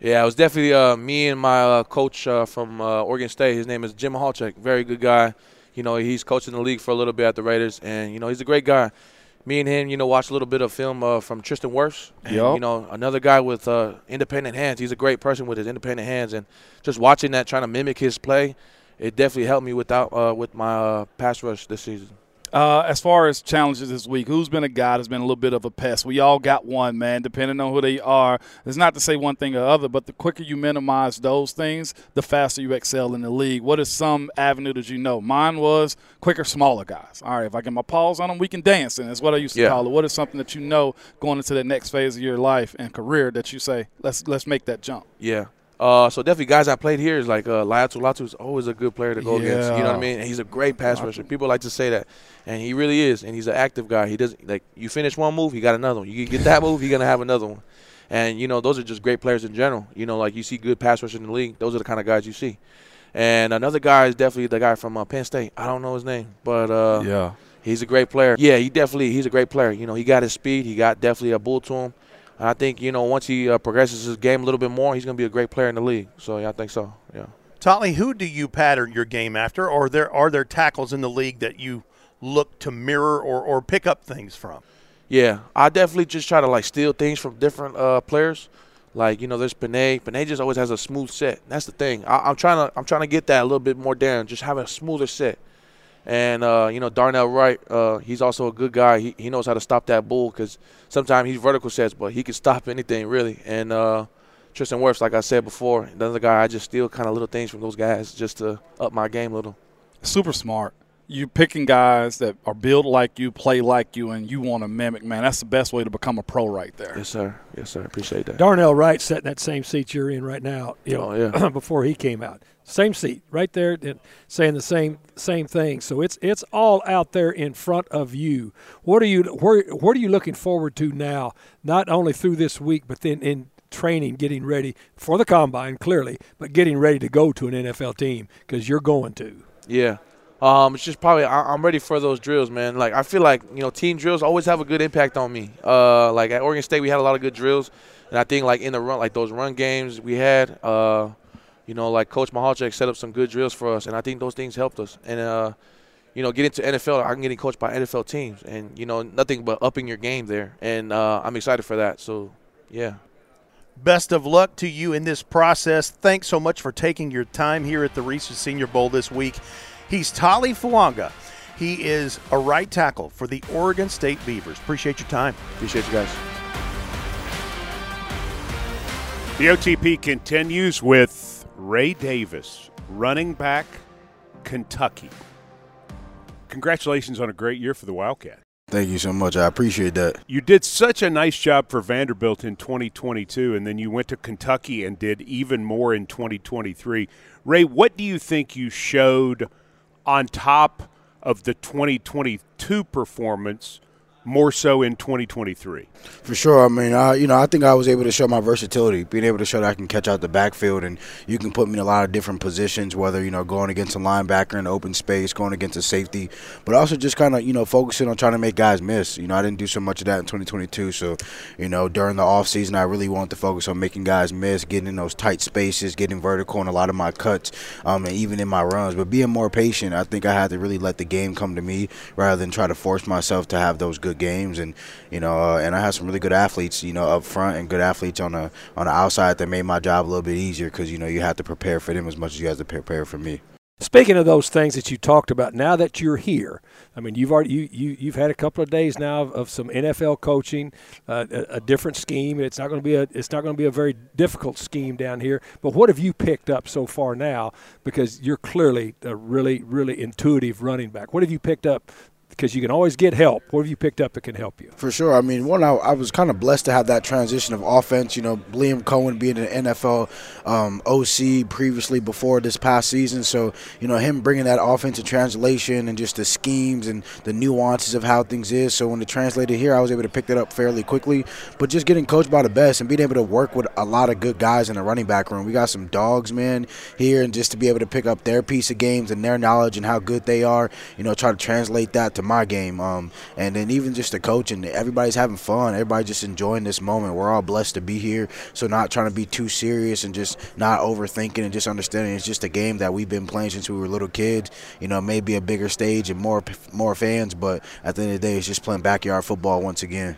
Yeah, it was definitely uh, me and my uh, coach uh, from uh, Oregon State. His name is Jim Halchek. Very good guy. You know, he's coaching the league for a little bit at the Raiders, and, you know, he's a great guy. Me and him, you know, watched a little bit of film uh, from Tristan Wirfs. And, yep. you know, another guy with uh, independent hands. He's a great person with his independent hands. And just watching that, trying to mimic his play, it definitely helped me without, uh, with my uh, pass rush this season. Uh, as far as challenges this week, who's been a guy that's been a little bit of a pest? We all got one, man, depending on who they are. It's not to say one thing or other, but the quicker you minimize those things, the faster you excel in the league. What is some avenue that you know? Mine was quicker, smaller guys. All right, if I get my paws on them, we can dance, and that's what I used to yeah. call it. What is something that you know going into the next phase of your life and career that you say, let's let's make that jump? Yeah. Uh, so definitely guys I played here is like uh, Laiatu. Laiatu is always a good player to go yeah. against. You know what I mean? And he's a great pass rusher. People like to say that, and he really is. And he's an active guy. He doesn't like you finish one move, he got another one. You get that move, he's gonna have another one. And you know those are just great players in general. You know, like you see good pass rushers in the league. Those are the kind of guys you see. And another guy is definitely the guy from uh, Penn State. I don't know his name, but uh, yeah, he's a great player. Yeah, he definitely he's a great player. You know, he got his speed. He got definitely a bull to him. I think, you know, once he uh, progresses his game a little bit more, he's going to be a great player in the league. So, yeah, I think so, yeah. Totley, who do you pattern your game after, or there are there tackles in the league that you look to mirror or, or pick up things from? Yeah, I definitely just try to, like, steal things from different uh, players. Like, you know, there's Panay. Panay just always has a smooth set. That's the thing. I, I'm trying to I'm trying to get that a little bit more down, just have a smoother set. And, uh, you know, Darnell Wright, uh, he's also a good guy. He, he knows how to stop that bull because sometimes he's vertical sets, but he can stop anything really. And uh, Tristan Wirfs, like I said before, another guy, I just steal kind of little things from those guys just to up my game a little. Super smart. You're picking guys that are built like you, play like you, and you want to mimic, man. That's the best way to become a pro right there. Yes, sir. Yes, sir. Appreciate that. Darnell Wright sat in that same seat you're in right now, you know, oh, yeah. before he came out. Same seat, right there, saying the same same thing. So it's it's all out there in front of you. What are you where what are you looking forward to now? Not only through this week, but then in training, getting ready for the combine, clearly, but getting ready to go to an N F L team because you're going to. Yeah. Um, it's just probably I, I'm ready for those drills, man. Like I feel like you know team drills always have a good impact on me. Uh, like at Oregon State, we had a lot of good drills, and I think like in the run, like those run games we had, uh, you know, like Coach Mahalchek set up some good drills for us, and I think those things helped us. And uh, you know, getting to N F L, I'm getting coached by N F L teams, and you know, nothing but upping your game there, and uh, I'm excited for that. So, yeah. Best of luck to you in this process. Thanks so much for taking your time here at the Reese's Senior Bowl this week. He's Totley Fuanga. He is a right tackle for the Oregon State Beavers. Appreciate your time. Appreciate you guys. The O T P continues with Ray Davis, running back, Kentucky. Congratulations on a great year for the Wildcat. Thank you so much. I appreciate that. You did such a nice job for Vanderbilt in twenty twenty-two, and then you went to Kentucky and did even more in twenty twenty-three. Ray, what do you think you showed on top of the twenty twenty-two performance more so in twenty twenty-three? For sure. I mean, I, you know, I think I was able to show my versatility, being able to show that I can catch out the backfield, and you can put me in a lot of different positions, whether, you know, going against a linebacker in open space, going against a safety, but also just kind of, you know, focusing on trying to make guys miss. You know, I didn't do so much of that in twenty twenty-two, so, you know, during the offseason, I really wanted to focus on making guys miss, getting in those tight spaces, getting vertical in a lot of my cuts, um, and even in my runs. But being more patient, I think I had to really let the game come to me rather than try to force myself to have those good games. And, you know, uh, and I had some really good athletes, you know, up front and good athletes on the on the outside that made my job a little bit easier because, you know, you have to prepare for them as much as you have to prepare for me. Speaking of those things that you talked about, now that you're here, I mean, you've already you, you you've had a couple of days now of, of some N F L coaching, uh, a, a different scheme. It's not going to be a it's not going to be a very difficult scheme down here. But what have you picked up so far now? Because you're clearly a really really intuitive running back. What have you picked up? Because you can always get help. What have you picked up that can help you? For sure. I mean, one, I, I was kind of blessed to have that transition of offense. You know, Liam Cohen being an N F L um, O C previously before this past season. So, you know, him bringing that offensive translation and just the schemes and the nuances of how things is. So when it translated here, I was able to pick that up fairly quickly. But just getting coached by the best and being able to work with a lot of good guys in the running back room. We got some dogs, man, here. And just to be able to pick up their piece of games and their knowledge and how good they are, you know, try to translate that to my game. Um, and then even just the coaching, everybody's having fun. Everybody's just enjoying this moment. We're all blessed to be here. So not trying to be too serious and just not overthinking and just understanding it's just a game that we've been playing since we were little kids. You know, maybe a bigger stage and more more fans, but at the end of the day, it's just playing backyard football once again.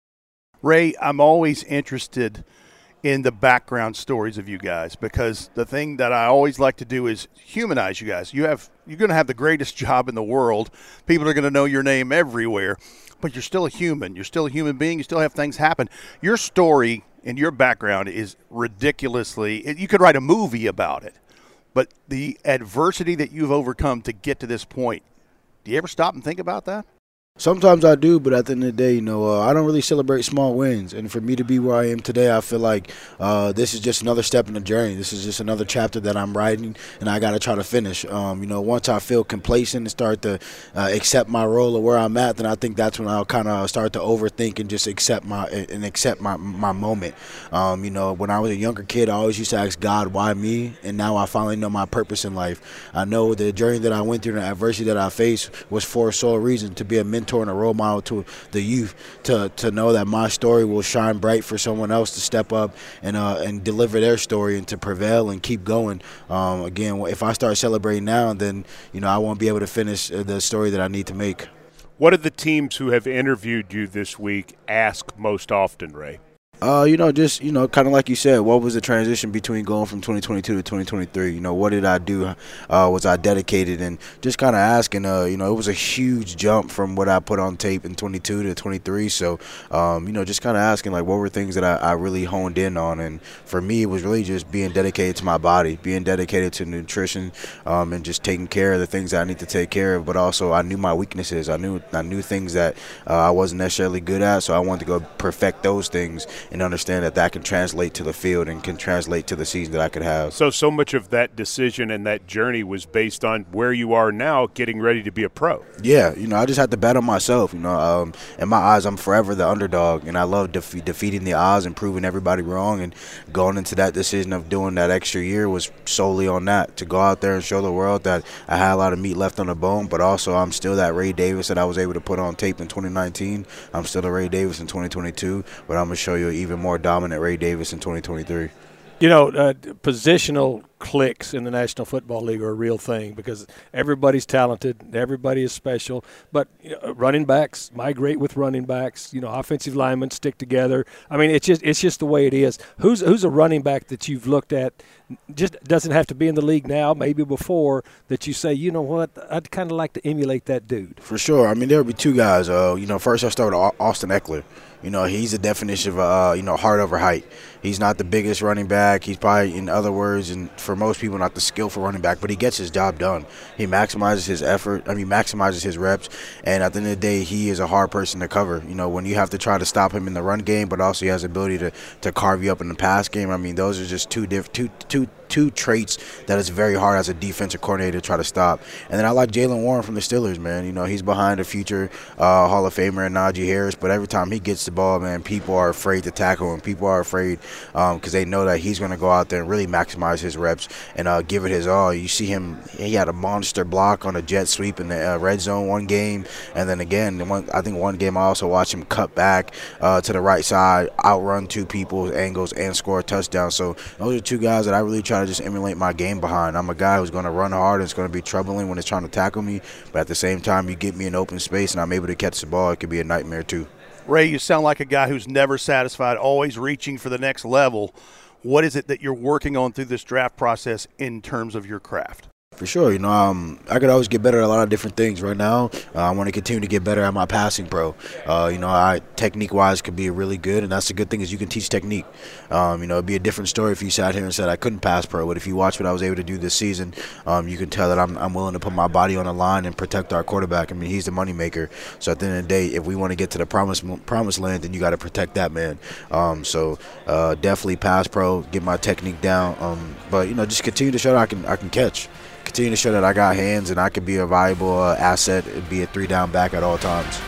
Ray, I'm always interested in the background stories of you guys, because the thing that I always like to do is humanize you guys. You have you're going to have the greatest job in the world. People are going to know your name everywhere, but you're still a human. You're still a human being. You still have things happen. Your story and your background is ridiculously – you could write a movie about it. But the adversity that you've overcome to get to this point, do you ever stop and think about that? Sometimes I do, but at the end of the day, you know, uh, I don't really celebrate small wins. And for me to be where I am today, I feel like uh, this is just another step in the journey. This is just another chapter that I'm writing, and I got to try to finish. Um, you know, once I feel complacent and start to uh, accept my role or where I'm at, then I think that's when I'll kind of start to overthink and just accept my and accept my my moment. Um, you know, when I was a younger kid, I always used to ask God, why me? And now I finally know my purpose in life. I know the journey that I went through and the adversity that I faced was for a sole reason, to be a mentor and a role model to the youth, to to know that my story will shine bright for someone else to step up and uh, and deliver their story and to prevail and keep going. Um, again, if I start celebrating now, then you know I won't be able to finish the story that I need to make. What did the teams who have interviewed you this week ask most often, Ray? Uh, you know, just, you know, kind of like you said, what was the transition between going from twenty twenty-two to twenty twenty-three? You know, what did I do? Uh, was I dedicated? And just kind of asking, uh, you know, it was a huge jump from what I put on tape in twenty-two to twenty-three. So, um, you know, just kind of asking, like, what were things that I, I really honed in on? And for me, it was really just being dedicated to my body, being dedicated to nutrition, um, and just taking care of the things that I need to take care of. But also, I knew my weaknesses. I knew I knew things that uh, I wasn't necessarily good at, so I wanted to go perfect those things and understand that that can translate to the field and can translate to the season that I could have. So, so much of that decision and that journey was based on where you are now, getting ready to be a pro. Yeah, you know, I just had to bet on myself. You know, um, in my eyes, I'm forever the underdog, and I love defe- defeating the odds and proving everybody wrong. And going into that decision of doing that extra year was solely on that, to go out there and show the world that I had a lot of meat left on the bone, but also I'm still that Ray Davis that I was able to put on tape in twenty nineteen. I'm still the Ray Davis in twenty twenty-two, but I'm going to show you even more dominant Ray Davis in twenty twenty-three. You know, uh, positional clicks in the National Football League are a real thing because everybody's talented, everybody is special, but you know, running backs migrate with running backs. You know, offensive linemen stick together. I mean, it's just it's just the way it is. Who's who's a running back that you've looked at? Just doesn't have to be in the league now, maybe before, that you say, you know what, I'd kind of like to emulate that dude. For sure. I mean, there would be two guys. Uh, you know, first I start with Austin Eckler. You know, he's the definition of, uh, you know, heart over height. He's not the biggest running back. He's probably, in other words, and for most people, not the skillful running back, but he gets his job done. He maximizes his effort. I mean, maximizes his reps. And at the end of the day, he is a hard person to cover. You know, when you have to try to stop him in the run game, but also he has the ability to, to carve you up in the pass game. I mean, those are just two diff- two, two, two traits that it's very hard as a defensive coordinator to try to stop. And then I like Jaylen Warren from the Steelers, man. You know, he's behind a future uh, Hall of Famer and Najee Harris, but every time he gets the ball, man, people are afraid to tackle him. People are afraid because um, they know that he's going to go out there and really maximize his reps and uh, give it his all. You see him, he had a monster block on a jet sweep in the uh, red zone one game, and then again, one, I think one game I also watched him cut back uh, to the right side, outrun two people's angles, and score a touchdown. So those are two guys that I really try to just emulate my game behind. I'm a guy who's going to run hard and it's going to be troubling when it's trying to tackle me, but at the same time, you get me in open space and I'm able to catch the ball, it could be a nightmare too. Ray, you sound like a guy who's never satisfied, always reaching for the next level. What is it that you're working on through this draft process in terms of your craft? For sure. You know, um, I could always get better at a lot of different things. Right now, uh, I want to continue to get better at my passing pro. Uh, you know, I technique-wise could be really good, and that's the good thing is you can teach technique. Um, you know, it'd be a different story if you sat here and said I couldn't pass pro, but if you watch what I was able to do this season, um, you can tell that I'm, I'm willing to put my body on the line and protect our quarterback. I mean, he's the moneymaker. So at the end of the day, if we want to get to the promised, promised land, then you got to protect that man. Um, so uh, definitely pass pro, get my technique down. Um, but, you know, just continue to show that I can, I can catch. Continue to show that I got hands and I can be a valuable uh, asset and be a three-down back at all times.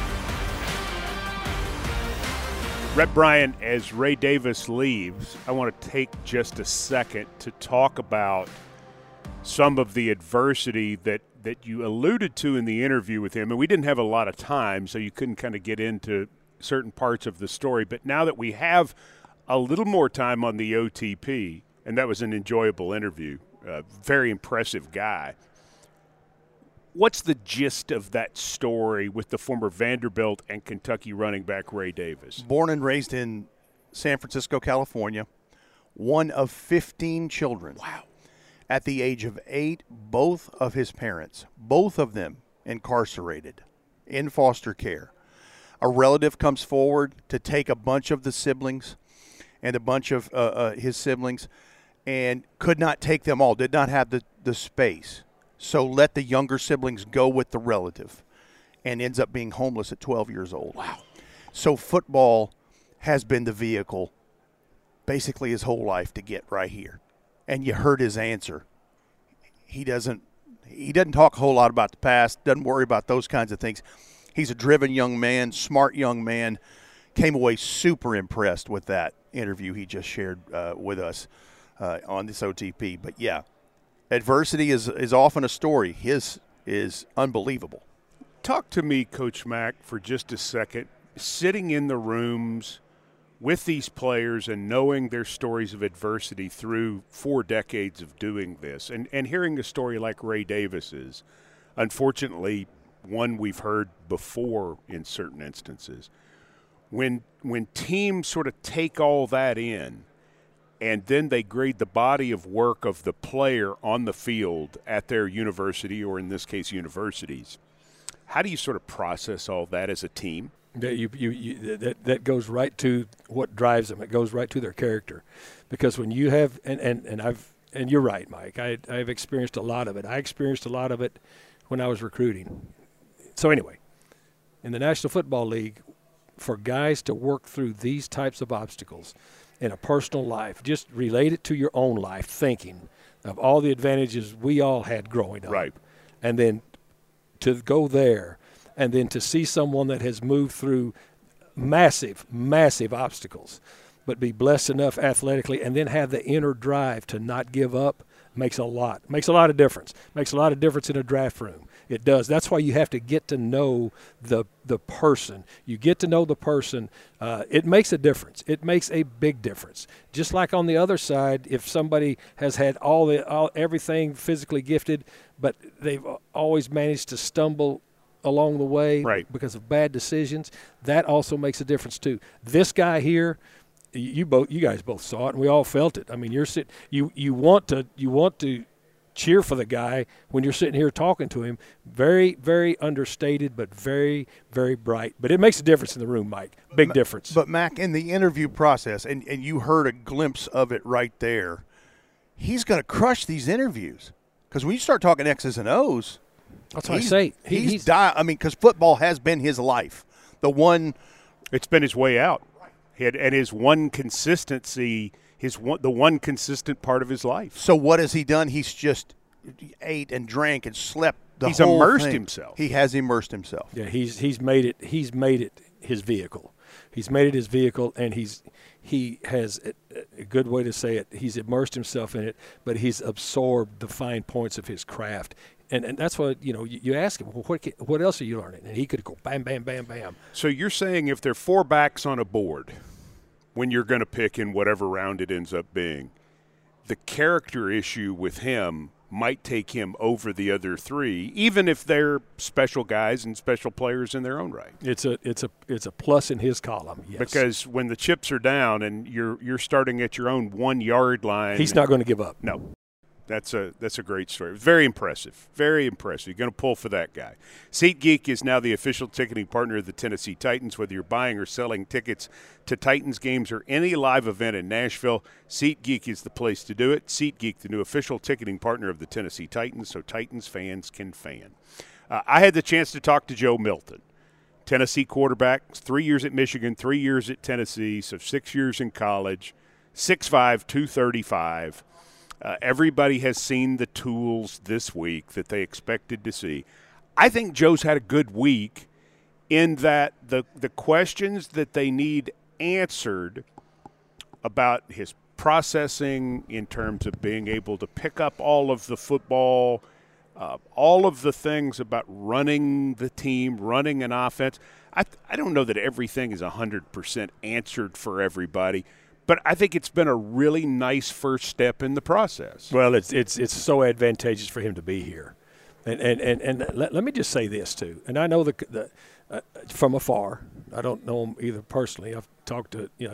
Rhett Bryant, as Ray Davis leaves, I want to take just a second to talk about some of the adversity that that you alluded to in the interview with him, and we didn't have a lot of time, so you couldn't kind of get into certain parts of the story. But now that we have a little more time on the O T P, and that was an enjoyable interview, uh, very impressive guy. What's the gist of that story with the former Vanderbilt and Kentucky running back Ray Davis? Born and raised in San Francisco, California, one of fifteen children. Wow. At the age of eight, both of his parents, both of them incarcerated in foster care. A relative comes forward to take a bunch of the siblings and a bunch of uh, uh, his siblings and could not take them all, did not have the, the space. So let the younger siblings go with the relative and ends up being homeless at twelve years old. Wow. So football has been the vehicle basically his whole life to get right here. And you heard his answer. He doesn't he doesn't talk a whole lot about the past, doesn't worry about those kinds of things. He's a driven young man, smart young man. Came away super impressed with that interview he just shared uh, with us uh, on this O T P. But, yeah, adversity is, is often a story. His is unbelievable. Talk to me, Coach Mack, for just a second. Sitting in the rooms with these players and knowing their stories of adversity through four decades of doing this and, and hearing a story like Ray Davis's, unfortunately, one we've heard before in certain instances. When when teams sort of take all that in and then they grade the body of work of the player on the field at their university, or in this case universities, how do you sort of process all that as a team? That you, you, you that that goes right to what drives them. It goes right to their character, because when you have and, and, and I've and you're right, Mike. I I've experienced a lot of it. I experienced a lot of it when I was recruiting. So anyway, in the National Football League, for guys to work through these types of obstacles in a personal life, just relate it to your own life, thinking of all the advantages we all had growing up, right, and then to go there. And then to see someone that has moved through massive, massive obstacles, but be blessed enough athletically and then have the inner drive to not give up makes a lot. Makes a lot of difference. Makes a lot of difference in a draft room. It does. That's why you have to get to know the the person. You get to know the person. Uh, it makes a difference. It makes a big difference. Just like on the other side, if somebody has had all the all, everything physically gifted, but they've always managed to stumble along the way, right, because of bad decisions, that also makes a difference too. This guy here, you both, you guys both saw it, and we all felt it. I mean, you're sitting, you you want to you want to cheer for the guy when you're sitting here talking to him. Very, very understated, but very, very bright. But it makes a difference in the room, Mike. Big Ma- difference. But Mac, in the interview process, and and you heard a glimpse of it right there. He's going to crush these interviews, because when you start talking X's and O's. That's what I say. He, He, he's, he's di- I mean, because football has been his life. The one, it's been his way out. He had, and his one consistency, his one, the one consistent part of his life. So what has he done? He's just ate and drank and slept. The he's whole immersed thing. himself. He has immersed himself. Yeah, he's he's made it. He's made it his vehicle. He's made it his vehicle, and he's he has a, a good way to say it. He's immersed himself in it, but he's absorbed the fine points of his craft. And and that's what, you know, you, you ask him, well, what what else are you learning? And he could go bam, bam, bam, bam. So you're saying if there are four backs on a board, when you're going to pick in whatever round it ends up being, the character issue with him might take him over the other three, even if they're special guys and special players in their own right. It's a it's a it's a plus in his column. Yes. Because when the chips are down and you're you're starting at your own one yard line, he's not going to give up. No. That's a that's a great story. Very impressive. Very impressive. You're going to pull for that guy. SeatGeek is now the official ticketing partner of the Tennessee Titans. Whether you're buying or selling tickets to Titans games or any live event in Nashville, SeatGeek is the place to do it. SeatGeek, the new official ticketing partner of the Tennessee Titans, so Titans fans can fan. Uh, I had the chance to talk to Joe Milton, Tennessee quarterback, three years at Michigan, three years at Tennessee, so six years in college, six five, two thirty-five. Uh, everybody has seen the tools this week that they expected to see. I think Joe's had a good week in that the the questions that they need answered about his processing in terms of being able to pick up all of the football, uh, all of the things about running the team, running an offense. I, I don't know that everything is one hundred percent answered for everybody, but I think it's been a really nice first step in the process. Well, it's it's it's so advantageous for him to be here. And and, and, and let, let me just say this, too. And I know the, the uh, from afar. I don't know him either personally. I've talked to, you know,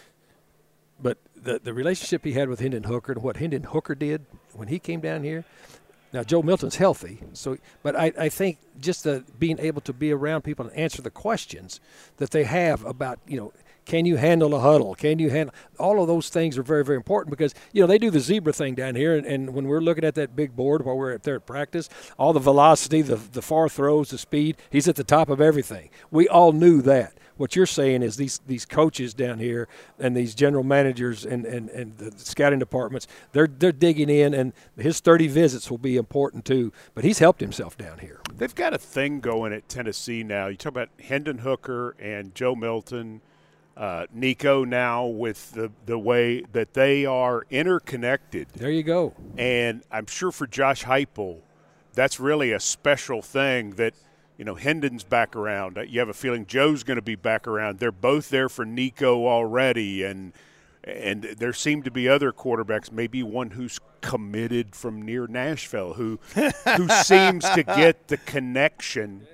but the, the relationship he had with Hendon Hooker and what Hendon Hooker did when he came down here. Now, Joe Milton's healthy, so but I, I think just the being able to be around people and answer the questions that they have about, you know, can you handle a huddle? Can you handle – all of those things are very, very important because, you know, they do the zebra thing down here, and, and when we're looking at that big board while we're up there at practice, all the velocity, the, the far throws, the speed, he's at the top of everything. We all knew that. What you're saying is these these coaches down here and these general managers and, and, and the scouting departments, they're they're digging in, and his thirty visits will be important too. But he's helped himself down here. They've got a thing going at Tennessee now. You talk about Hendon Hooker and Joe Milton, uh, Nico now with the, the way that they are interconnected. There you go. And I'm sure for Josh Heupel, that's really a special thing that – you know, Hendon's back around. You have a feeling Joe's going to be back around. They're both there for Nico already, and and there seem to be other quarterbacks, maybe one who's committed from near Nashville, who who seems to get the connection.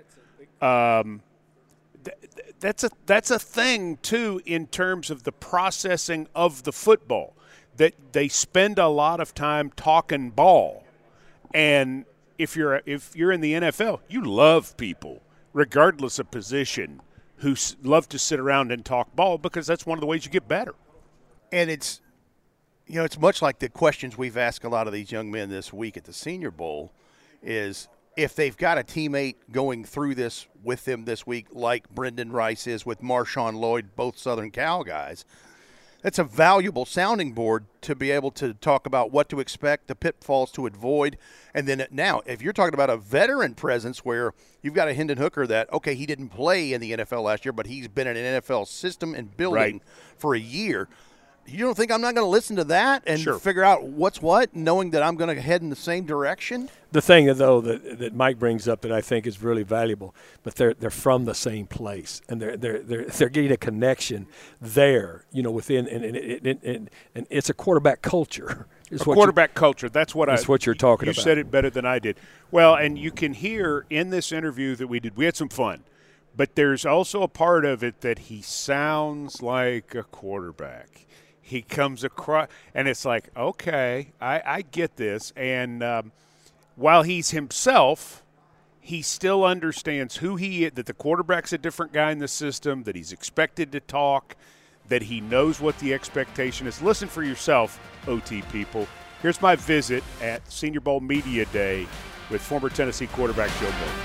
Um, th- that's a that's a thing too in terms of the processing of the football. That they spend a lot of time talking ball, and If you're if you're in the N F L, you love people, regardless of position, who s- love to sit around and talk ball because that's one of the ways you get better. And it's, you know, it's much like the questions we've asked a lot of these young men this week at the Senior Bowl is if they've got a teammate going through this with them this week, like Brendan Rice is with Marshawn Lloyd, both Southern Cal guys, that's a valuable sounding board to be able to talk about what to expect, the pitfalls to avoid. And then now, if you're talking about a veteran presence where you've got a Hendon Hooker that, okay, he didn't play in the N F L last year, but he's been in an N F L system and building Right. for a year. You don't think I'm not going to listen to that and Sure. figure out what's what, knowing that I'm going to head in the same direction? The thing, though, that, that Mike brings up that I think is really valuable, but they're they're from the same place, and they're they're they're, they're getting a connection there, you know, within, and and, and, and, and it's a quarterback culture. A quarterback culture. That's what I. That's what you're talking you about. You said it better than I did. Well, and you can hear in this interview that we did, we had some fun, but there's also a part of it that he sounds like a quarterback. He comes across, and it's like, okay, I, I get this. And um, while he's himself, he still understands who he is, that the quarterback's a different guy in the system, that he's expected to talk, that he knows what the expectation is. Listen for yourself, O T people. Here's my visit at Senior Bowl Media Day with former Tennessee quarterback Joe Milton.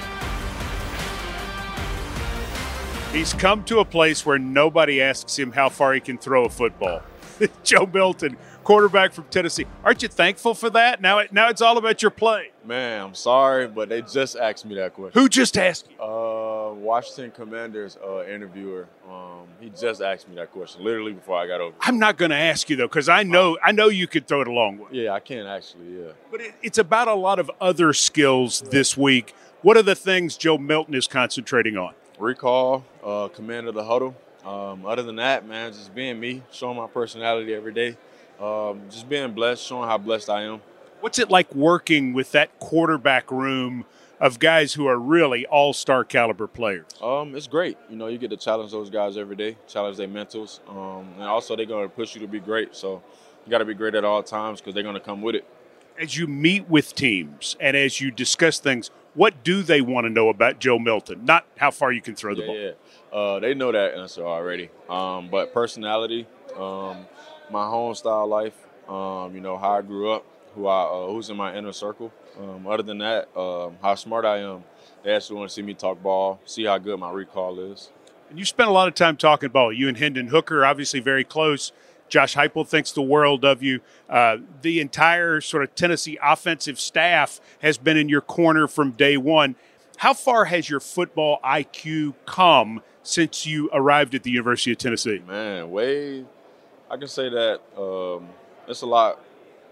He's come to a place where nobody asks him how far he can throw a football. Joe Milton, quarterback from Tennessee. Aren't you thankful for that? Now, it, now it's all about your play. Man, I'm sorry, but they just asked me that question. Who just asked you? Uh, Washington Commanders uh, interviewer. Um, he just asked me that question literally before I got over. I'm not going to ask you though, because I know I know you could throw it a long way. Yeah, I can actually. Yeah. But it, it's about a lot of other skills this week. What are the things Joe Milton is concentrating on? Recall, uh, command of the huddle. Um, other than that, man, just being me, showing my personality every day. Um, just being blessed, showing how blessed I am. What's it like working with that quarterback room of guys who are really all-star caliber players? Um, it's great. You know, you get to challenge those guys every day, challenge their mentals. Um, and also they're going to push you to be great. So you got to be great at all times because they're going to come with it. As you meet with teams and as you discuss things, what do they want to know about Joe Milton? Not how far you can throw the yeah, ball. Yeah, uh, they know that answer already. Um, but personality, um, my home style life, um, you know, how I grew up, who I uh, who's in my inner circle. Um, other than that, um, how smart I am. They actually want to see me talk ball, see how good my recall is. And you spent a lot of time talking ball. You and Hendon Hooker obviously very close. Josh Heupel thinks the world of you. Uh, the entire sort of Tennessee offensive staff has been in your corner from day one. How far has your football I Q come since you arrived at the University of Tennessee? Man, way, I can say that um, it's a lot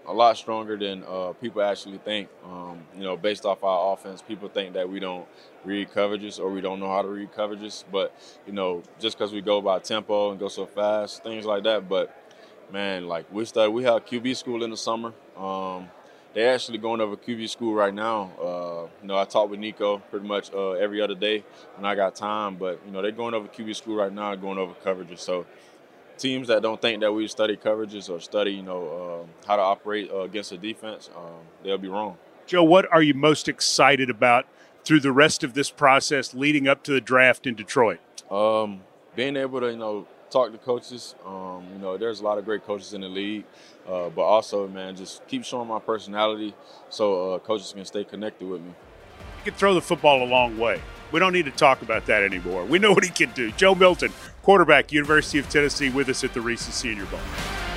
a lot stronger than uh, people actually think. Um, you know, based off our offense, people think that we don't read coverages or we don't know how to read coverages. But, you know, just because we go by tempo and go so fast, things like that. But, man, like we started, we have Q B school in the summer. Um, they're actually going over Q B school right now. Uh, you know, I talk with Nico pretty much uh, every other day when I got time. But, you know, they're going over Q B school right now, going over coverages. So teams that don't think that we study coverages or study, you know, uh, how to operate uh, against a defense, um, they'll be wrong. Joe, what are you most excited about through the rest of this process leading up to the draft in Detroit? Um, being able to, you know, talk to coaches. Um, you know, there's a lot of great coaches in the league, uh, but also, man, just keep showing my personality so uh, coaches can stay connected with me. He can throw the football a long way. We don't need to talk about that anymore. We know what he can do. Joe Milton, quarterback, University of Tennessee, with us at the Reese's Senior Bowl.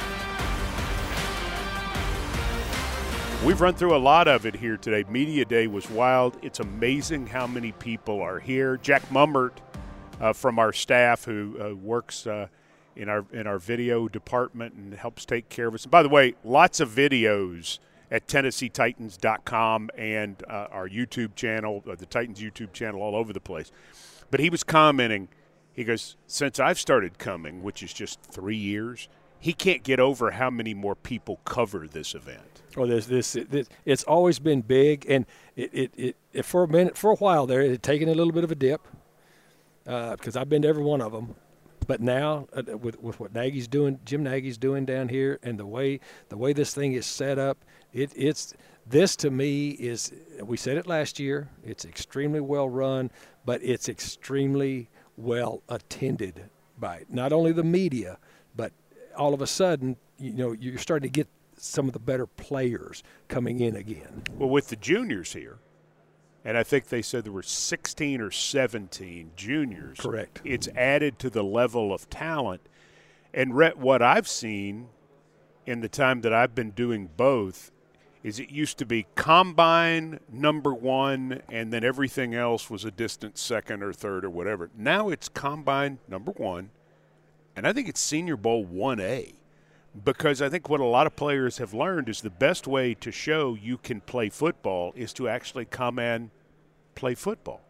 We've run through a lot of it here today. Media Day was wild. It's amazing how many people are here. Jack Mummert uh, from our staff who uh, works uh, in our in our video department and helps take care of us. And by the way, lots of videos at Tennessee Titans dot com and uh, our YouTube channel, uh, the Titans YouTube channel, all over the place. But he was commenting, he goes, since I've started coming, which is just three years, he can't get over how many more people cover this event. Oh, there's this, this it's always been big, and it, it, it, it for a minute, for a while there, it had taken a little bit of a dip because uh, I've been to every one of them. But now, uh, with with what Nagy's doing, Jim Nagy's doing down here, and the way the way this thing is set up, it it's this to me is. We said it last year. It's extremely well run, but it's extremely well attended by not only the media, but all of a sudden, you know, you're starting to get some of the better players coming in again. Well, with the juniors here. And I think they said there were sixteen or seventeen juniors. Correct. It's added to the level of talent. And Rhett, what I've seen in the time that I've been doing both is it used to be combine number one and then everything else was a distant second or third or whatever. Now it's combine number one, and I think it's Senior Bowl one A. Because I think what a lot of players have learned is the best way to show you can play football is to actually come and play football.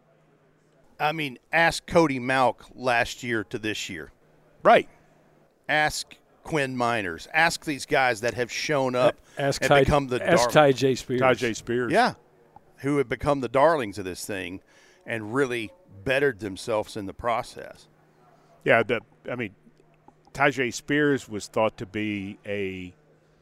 I mean, ask Cody Malk last year to this year. Right. Ask Quinn Miners. Ask these guys that have shown up ask and Ty, become the ask darlings. Ty J. Spears. Ty J. Spears. Yeah, who have become the darlings of this thing and really bettered themselves in the process. Yeah, the I mean, Tyjae Spears was thought to be a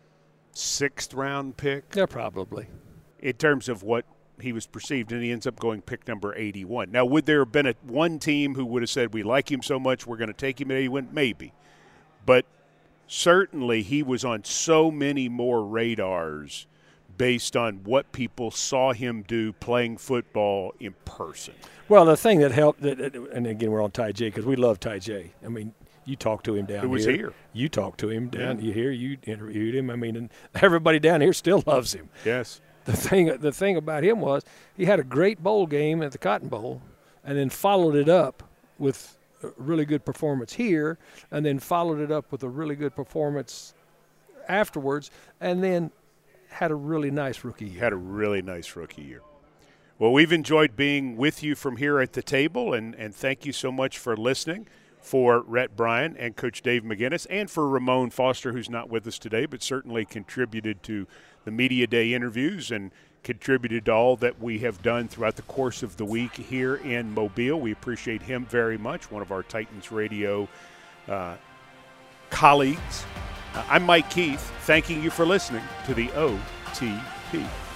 sixth-round pick. Yeah, probably. In terms of what he was perceived, and he ends up going pick number eighty-one. Now, would there have been a one team who would have said, we like him so much, we're going to take him at eighty-one? Maybe. But certainly he was on so many more radars based on what people saw him do playing football in person. Well, the thing that helped, that, and again, we're on Ty J because we love Ty J. I mean, you talk to him down here. Who was here. You talk to him down yeah. you here. You interviewed him. I mean, and everybody down here still loves him. Yes. The thing, the thing about him was he had a great bowl game at the Cotton Bowl, and then followed it up with a really good performance here, and then followed it up with a really good performance afterwards, and then had a really nice rookie year. Had a really nice rookie year. Well, we've enjoyed being with you from here at the table, and, and thank you so much for listening. For Rhett Bryan and Coach Dave McGinnis, and for Ramon Foster, who's not with us today, but certainly contributed to the Media Day interviews and contributed to all that we have done throughout the course of the week here in Mobile. We appreciate him very much, one of our Titans Radio uh, colleagues. Uh, I'm Mike Keith, thanking you for listening to the O T P.